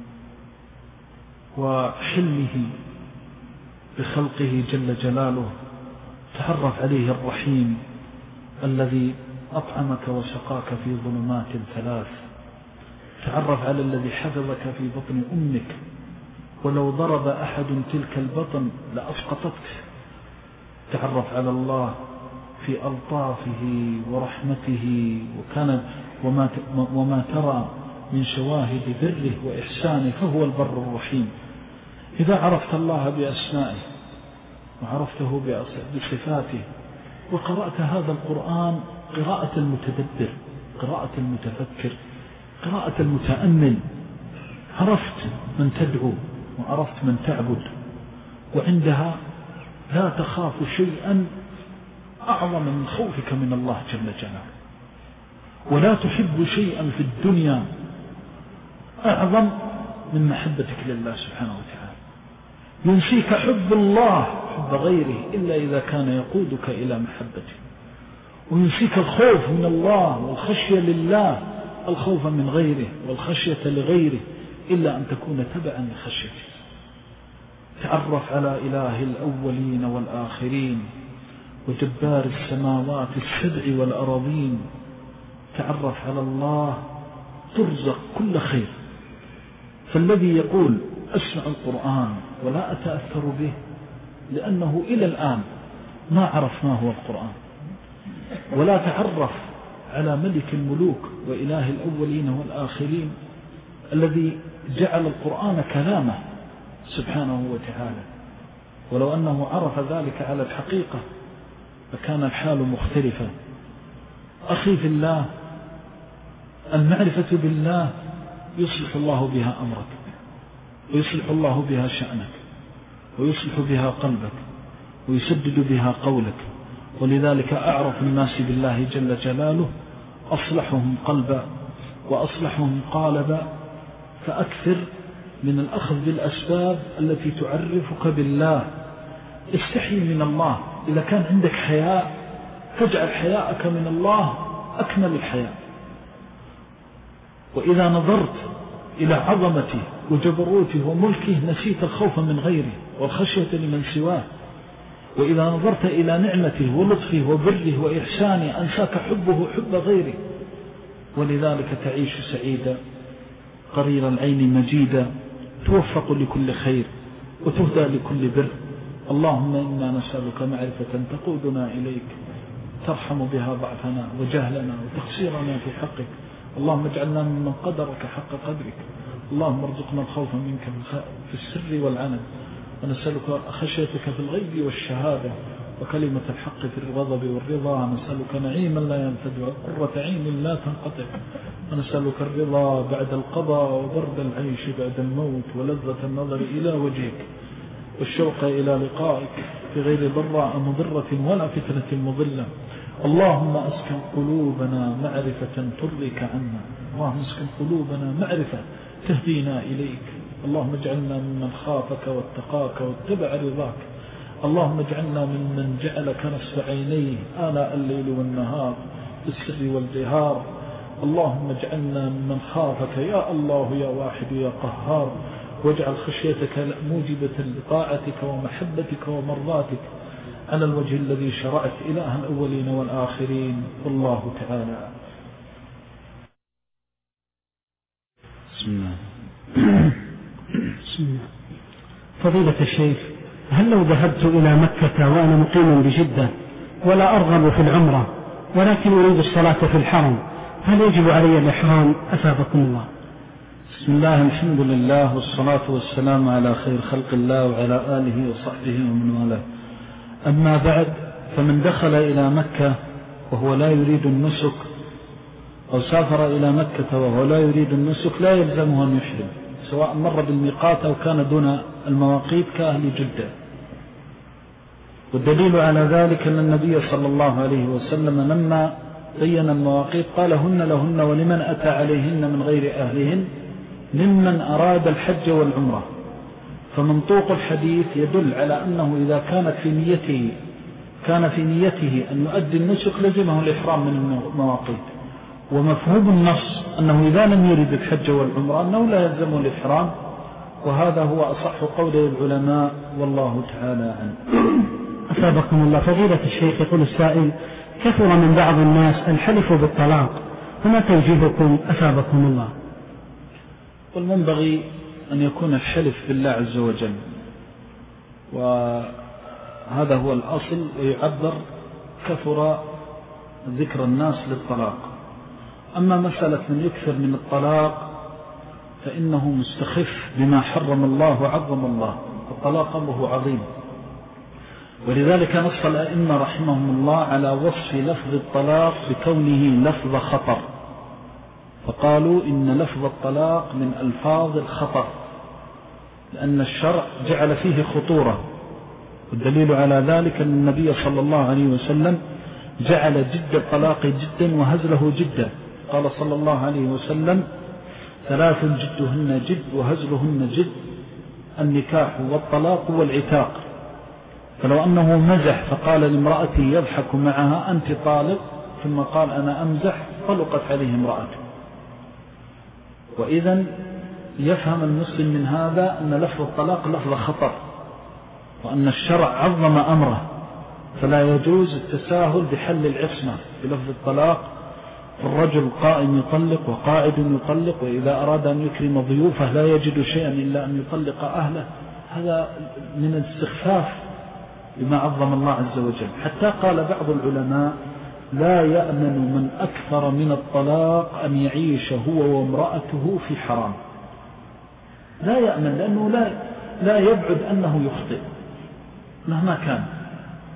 وحلمه بخلقه جل جلاله. تعرف عليه الرحيم الذي أطعمك وسقاك في ظلمات ثلاث. تعرف على الذي حفظك في بطن أمك، ولو ضرب أحد تلك البطن لأسقطتك. تعرف على الله في ألطافه ورحمته وما ترى من شواهد بره وإحسانه، فهو البر الرحيم. إذا عرفت الله بأسمائه وعرفته بصفاته، وقرأت هذا القرآن قراءة المتدبر، قراءة المتفكر، قراءة المتأمل، عرفت من تدعو وعرفت من تعبد، وعندها لا تخاف شيئا أعظم من خوفك من الله جل جلاله، ولا تحب شيئا في الدنيا أعظم من محبتك لله سبحانه وتعالى. ينسيك حب الله حب غيره إلا إذا كان يقودك إلى محبته، وينسيك الخوف من الله والخشية لله الخوف من غيره والخشية لغيره إلا أن تكون تبعا لخشيته. تعرف على إله الأولين والآخرين وجبار السماوات السبع والأراضين. تعرف على الله ترزق كل خير. فالذي يقول أسمع القرآن ولا أتأثر به لأنه إلى الآن ما عرف ما هو القرآن، ولا تعرف على ملك الملوك وإله الأولين والآخرين الذي جعل القرآن كلامه سبحانه وتعالى، ولو أنه عرف ذلك على الحقيقة فكان الحال مختلفة. أخي في الله، المعرفة بالله يصلح الله بها أمرك، ويصلح الله بها شأنك، ويصلح بها قلبك، ويسدد بها قولك. ولذلك أعرف الناس بالله جل جلاله أصلحهم قلبا وأصلحهم قالبا. فأكثر من الأخذ بالأسباب التي تعرفك بالله. استحي من الله. إذا كان عندك حياء فاجعل حياءك من الله أكمل الحياء. وإذا نظرت إلى عظمته وجبروته وملكه نسيت الخوف من غيره والخشية لمن سواه. وإذا نظرت إلى نعمته ولطفه وبره وإحسانه أنساك حبه حب غيره. ولذلك تعيش سعيدا قرير العين مجيدا، توفق لكل خير وتهدى لكل بر. اللهم إنا نسألك معرفة تقودنا إليك، ترحم بها ضعفنا وجهلنا وتقصيرنا في حقك. اللهم اجعلنا ممن قدرك حق قدرك. اللهم ارزقنا الخوف منك في السر والعلن، ونسألك خشيتك في الغيب والشهادة، وكلمة الحق في الغضب والرضا. نسألك نعيما لا ينفد وقرة عين لا تنقطع. ونسألك الرضا بعد القضاء وبرد العيش بعد الموت ولذة النظر إلى وجهك والشوق إلى لقائك في غير ضراء مضرة ولا فتنة مضلة. اللهم أسكن قلوبنا معرفة ترضيك عنا. اللهم أسكن قلوبنا معرفة تهدينا إليك. اللهم اجعلنا ممن خافك واتقاك واتبع رضاك. اللهم اجعلنا ممن جعلك نصف عينيه آناء الليل والنهار بالسر والجهار. اللهم اجعلنا ممن خافك يا الله يا واحد يا قهار، واجعل خشيتك موجبة لطاعتك ومحبتك ومرضاتك على الوجه الذي شرعت إله الأولين والآخرين. والله تعالى. بسم الله. فضيلة الشيخ، هل لو ذهبت إلى مكة وأنا مقيم بجدة ولا أرغب في العمرة ولكن أريد الصلاة في الحرم، هل يجب علي الإحرام أثابكم الله؟ بسم الله، الحمد لله والصلاة والسلام على خير خلق الله وعلى آله وصحبه ومن والاه. أما بعد، فمن دخل إلى مكة وهو لا يريد النسك، أو سافر إلى مكة وهو لا يريد النسك، لا يلزمه أن يحرم، سواء مر بالميقات أو كان دون المواقيت كأهل جدة. والدليل على ذلك أن النبي صلى الله عليه وسلم لما بين المواقيت قال هن لهن ولمن أتى عليهن من غير أهلهن ممن أراد الحج والعمرة. فمنطوق الحديث يدل على أنه إذا كان في نيته أن يؤدي النسك لزمه الإحرام من المواقيت. ومفهوم النص أنه إذا لم يرد الحج والعمرة أنه لا يلزمه الإحرام، وهذا هو أصح قول العلماء والله تعالى عنه. أثابكم الله. فضيلة الشيخ، يقول السائل: كثر من بعض الناس الحلف بالطلاق، فما توجيهكم أثابكم الله؟ والمنبغي أن يكون الحلف بالله عز وجل، وهذا هو الأصل. ويعبر كثر ذكر الناس للطلاق. أما مسألة من يكثر من الطلاق فإنه مستخف بما حرم الله وعظم الله. الطلاق أمره عظيم، ولذلك نص الأئمة رحمهم الله على وصف لفظ الطلاق بكونه لفظ خطر، فقالوا إن لفظ الطلاق من ألفاظ الخطر، لأن الشرع جعل فيه خطورة. والدليل على ذلك أن النبي صلى الله عليه وسلم جعل جد الطلاق جدا وهزله جدا. قال صلى الله عليه وسلم: 3 جدهن جد وهزلهن جد، النكاح والطلاق والعتاق. فلو أنه مزح فقال لامرأته يضحك معها: أنت طالق، ثم قال: أنا أمزح، طلقت عليه امرأته. وإذا يفهم المسلم من هذا أن لفظ الطلاق لفظ خطر، وأن الشرع عظم أمره، فلا يجوز التساهل بحل العصمة بلفظ الطلاق. الرجل قائم يطلق وقاعد يطلق، وإذا أراد أن يكرم ضيوفه لا يجد شيئا إلا أن يطلق أهله. هذا من الاستخفاف بما عظم الله عز وجل. حتى قال بعض العلماء: لا يأمن من أكثر من الطلاق أن يعيش هو وامرأته في حرام. لا يأمن، لأنه لا يبعد أنه يخطئ مهما كان.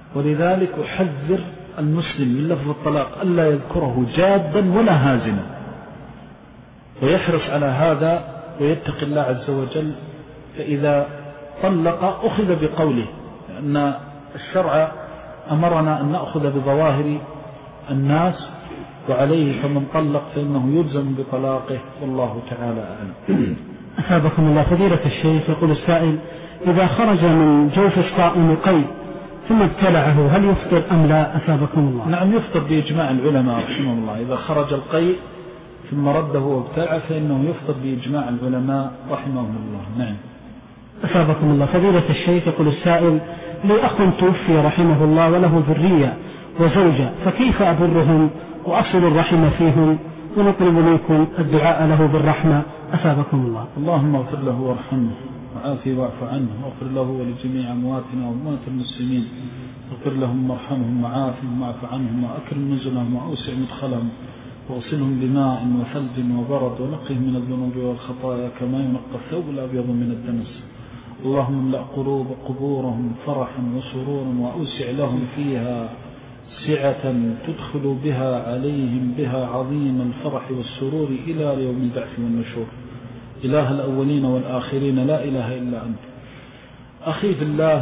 ولذلك أحذر المسلم من لفظ الطلاق ألا يذكره جادا ولا هازنا، ويحرص على هذا ويتقي الله عز وجل. فإذا طلق أخذ بقوله، لأن الشرع أمرنا أن نأخذ بظواهر الناس، وعليه فمن طلق فإنه يلزم بطلاقه، والله تعالى أعلم. أثابكم الله. فضيلة الشيخ يقول السائل: إذا خرج من جوف الصائم قيء ثم ابتلعه هل يفطر أم لا؟ أثابكم الله. نعم يفطر بإجماع العلماء رحمه الله. إذا خرج القيء ثم رده وابتلع فإنه يفطر بإجماع العلماء رحمهم الله. نعم. أثابكم الله. فضيلة الشيخ يقول السائل: لي أخ توفي رحمه الله وله ذرية وزوجة، فكيف أبرهم وأصل الرحم فيهم؟ ونطلب منكم الدعاء له بالرحمة أثابكم الله. اللهم اغفر له وارحمه وعافي واعف عنه، واغفر له ولجميع أمواتنا وأموات المسلمين، اغفر لهم وارحمهم وعافهم واعف عنهم وأكرم نزلهم وأوسع مدخلهم، واغسلهم بماء وثلج وبرد، ونقهم من الذنوب والخطايا كما ينقى الثوب الأبيض من الدنس. اللهم املأ قبورهم فرحا وسرورا، وأوسع لهم فيها سعة تدخل بها عليهم بها عظيم الفرح والسرور إلى يوم البعث والنشور. إله الأولين والآخرين لا إله إلا أنت. أخي في الله،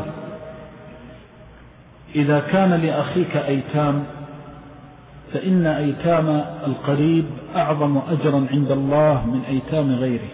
إذا كان لأخيك أيتام فإن أيتام القريب أعظم أجرا عند الله من أيتام غيره،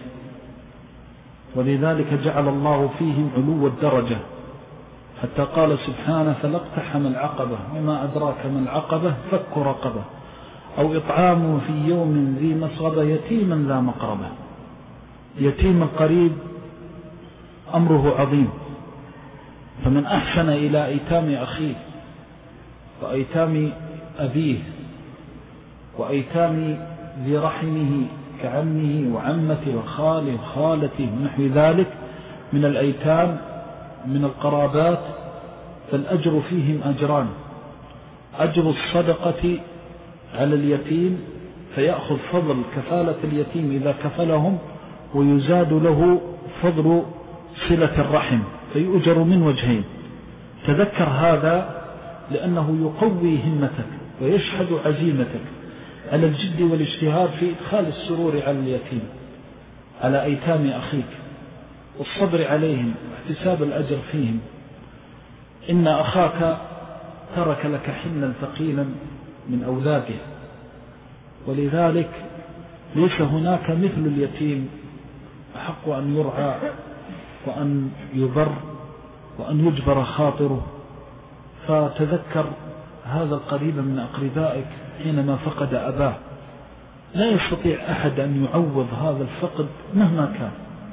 ولذلك جعل الله فيهم علو الدرجة، حتى قال سبحانه: فلاقتحم العقبة وما أدراك ما العقبة فك رقبة أو إطعام في يوم ذي مسغبة يتيما ذا مقربة. يتيم القريب أمره عظيم، فمن أحسن إلى أيتام أخيه وأيتام أبيه وأيتام ذي رحمه كعمه وعمته وخاله وخالته ونحو ذلك من الأيتام من القرابات، فالأجر فيهم أجران: أجر الصدقة على اليتيم فيأخذ فضل كفالة اليتيم إذا كفلهم، ويزاد له فضل صلة الرحم فيؤجر من وجهين. تذكر هذا لأنه يقوي همتك ويشهد عزيمتك على الجد والاجتهاد في إدخال السرور على اليتيم، على أيتام أخيك، والصبر عليهم واحتساب الأجر فيهم. إن أخاك ترك لك حنا ثقيلا من أولاده، ولذلك ليس هناك مثل اليتيم أحق أن يرعى وأن يبر وأن يجبر خاطره. فتذكر هذا القريب من أقربائك حينما فقد أباه، لا يستطيع أحد أن يعوض هذا الفقد مهما كان.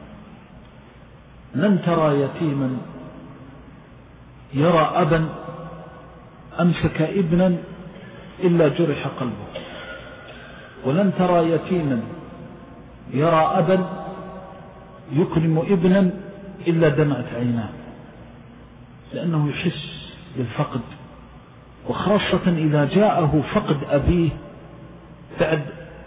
لن ترى يتيما يرى أبا أمسك ابنا إلا جرح قلبه، ولن ترى يتيما يرى أبا يكرم ابنا إلا دمعت عيناه، لأنه يحس بالفقد، وخاصة إذا جاءه فقد أبيه بعد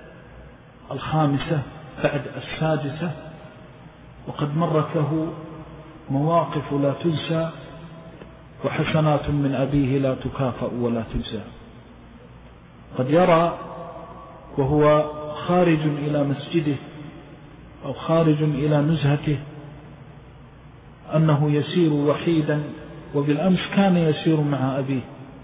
5 بعد 6 وقد مرت له مواقف لا تنسى، وحسنات من أبيه لا تكافأ ولا تجزى. قد يرى وهو خارج إلى مسجده أو خارج إلى نزهته أنه يسير وحيدا، وبالأمس كان يسير مع أبيه،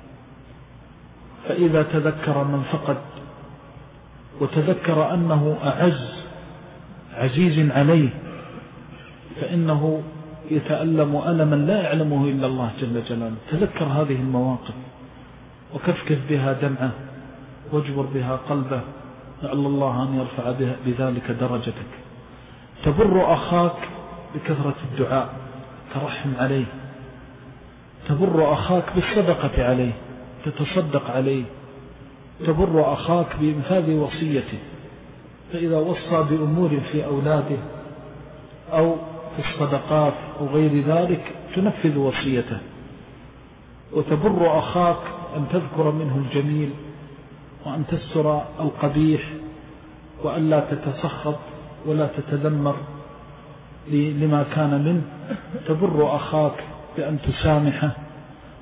فإذا تذكر من فقد وتذكر أنه أعز عزيز عليه فإنه يتألم ألما لا يعلمه إلا الله جل جلاله. تذكر هذه المواقف وكفكف بها دمعه واجبر بها قلبه، لعل الله أن يرفع بذلك درجتك. تبر أخاك بكثرة الدعاء، ترحم عليه، تبر أخاك بالصدقة عليه، تتصدق عليه، تبر أخاك بإنفاذ وصيته، فإذا وصى بأمور في أولاده أو في الصدقات أو غير ذلك تنفذ وصيته. وتبر أخاك أن تذكر منه الجميل وأن تستر القبيح وأن لا تتسخط ولا تتذمر لما كان منه. تبر أخاك بأن تسامحه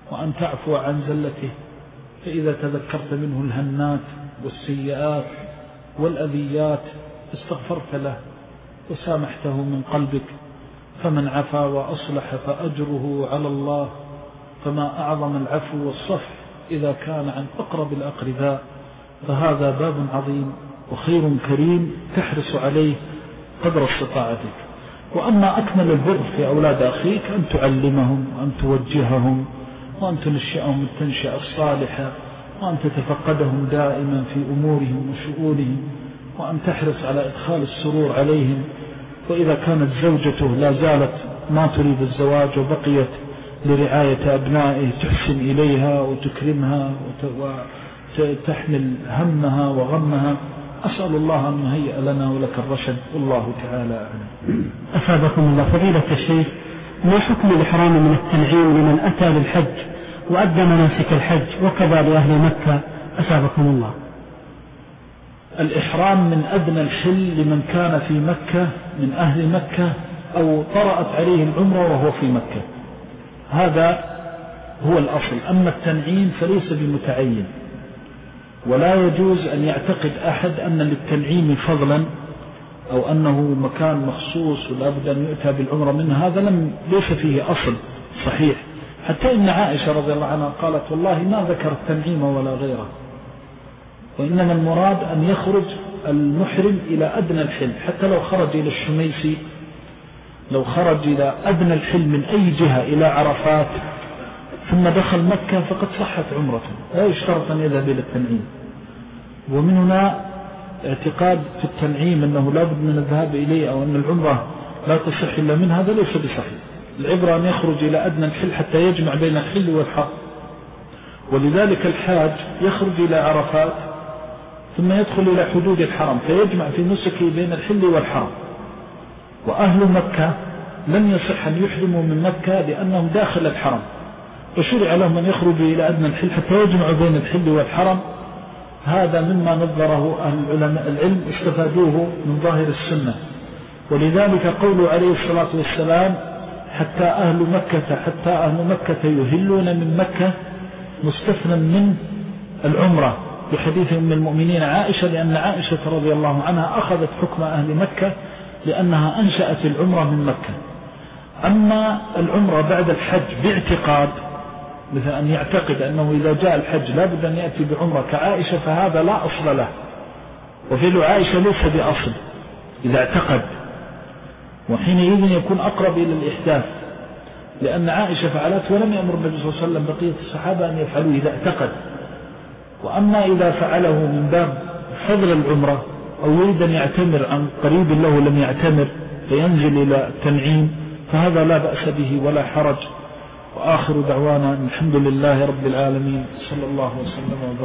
وأن تعفو عن زلته، فإذا تذكرت منه الهنات والسيئات والأذيات استغفرت له وسامحته من قلبك. فمن عفا وأصلح فأجره على الله، فما أعظم العفو والصفح إذا كان عن أقرب الأقرباء. فهذا باب عظيم وخير كريم تحرص عليه قدر استطاعتك. وأما أكمل البر في أولاد أخيك أن تعلمهم وأن توجههم وأن تنشئهم التنشئة الصالحة، وأن تتفقدهم دائما في أمورهم وشؤونهم، وأن تحرص على إدخال السرور عليهم. وإذا كانت زوجته لا زالت ما تريد الزواج وبقيت لرعاية أبنائه تحسن إليها وتكرمها وتحمل همها وغمها. أسأل الله أن يهيئ لنا ولك الرشد، والله تعالى أعلم. أفادكم الله. فضيلة الشيخ، ما حكم الإحرام من التنعيم لمن أتى للحج وأدى مناسك الحج وكذا لأهل مكة؟ أفادكم الله. الإحرام من أدنى الحل لمن كان في مكة من أهل مكة أو طرأت عليه العمرة وهو في مكة، هذا هو الأصل. أما التنعيم فليس بمتعين، ولا يجوز أن يعتقد أحد أن للتنعيم فضلا أو أنه مكان مخصوص ولا بد أن يؤتى بالعمرة منه. هذا ليس فيه أصل صحيح. حتى إن عائشة رضي الله عنها قالت والله ما ذكر التنعيم ولا غيره، وإنما المراد أن يخرج المحرم إلى أدنى الحل. حتى لو خرج إلى الشميسي، لو خرج إلى أدنى الحل من أي جهة إلى عرفات ثم دخل مكة فقد صحت عمرته، لا يشترط أن يذهب إلى التنعيم. ومن هنا اعتقاد في التنعيم أنه لا بد من الذهاب إليه أو أن العمرة لا تصح إلا من هذا ليس بصحيح. العبرة أن يخرج إلى أدنى الحل حتى يجمع بين الحل والحرم. ولذلك الحاج يخرج إلى عرفات ثم يدخل إلى حدود الحرم فيجمع في نسكه بين الحل والحرم. وأهل مكة لم يصح أن يحرموا من مكة لأنهم داخل الحرم، وشرع لهم أن يخرجوا إلى أدنى الحل حتى يجمعوا بين الحل والحرم. هذا مما نظره أهل العلم استفادوه من ظاهر السنة. ولذلك قوله عليه الصلاة والسلام حتى أهل مكة يهلون من مكة مستثنى من العمرة، بحديث أم المؤمنين عائشة، لأن عائشة رضي الله عنها أخذت حكم أهل مكة لأنها أنشأت العمرة من مكة. أما العمرة بعد الحج باعتقاد، مثل أن يعتقد أنه إذا جاء الحج لا بد أن يأتي بعمرة كعائشة، فهذا لا أصل له، وفعل عائشة ليس بأصل إذا اعتقد، وحينئذ يكون أقرب إلى الإحداث، لأن عائشة فعلت ولم يأمر النبي صلى الله عليه وسلم بقية الصحابة أن يفعلوه إذا اعتقد. وأما إذا فعله من باب فضل العمرة أو يريد أن يعتمر عن قريب له لم يعتمر فينزل إلى التنعيم، فهذا لا بأس به ولا حرج. وآخر دعوانا الحمد لله رب العالمين، صلى الله وسلم وبارك.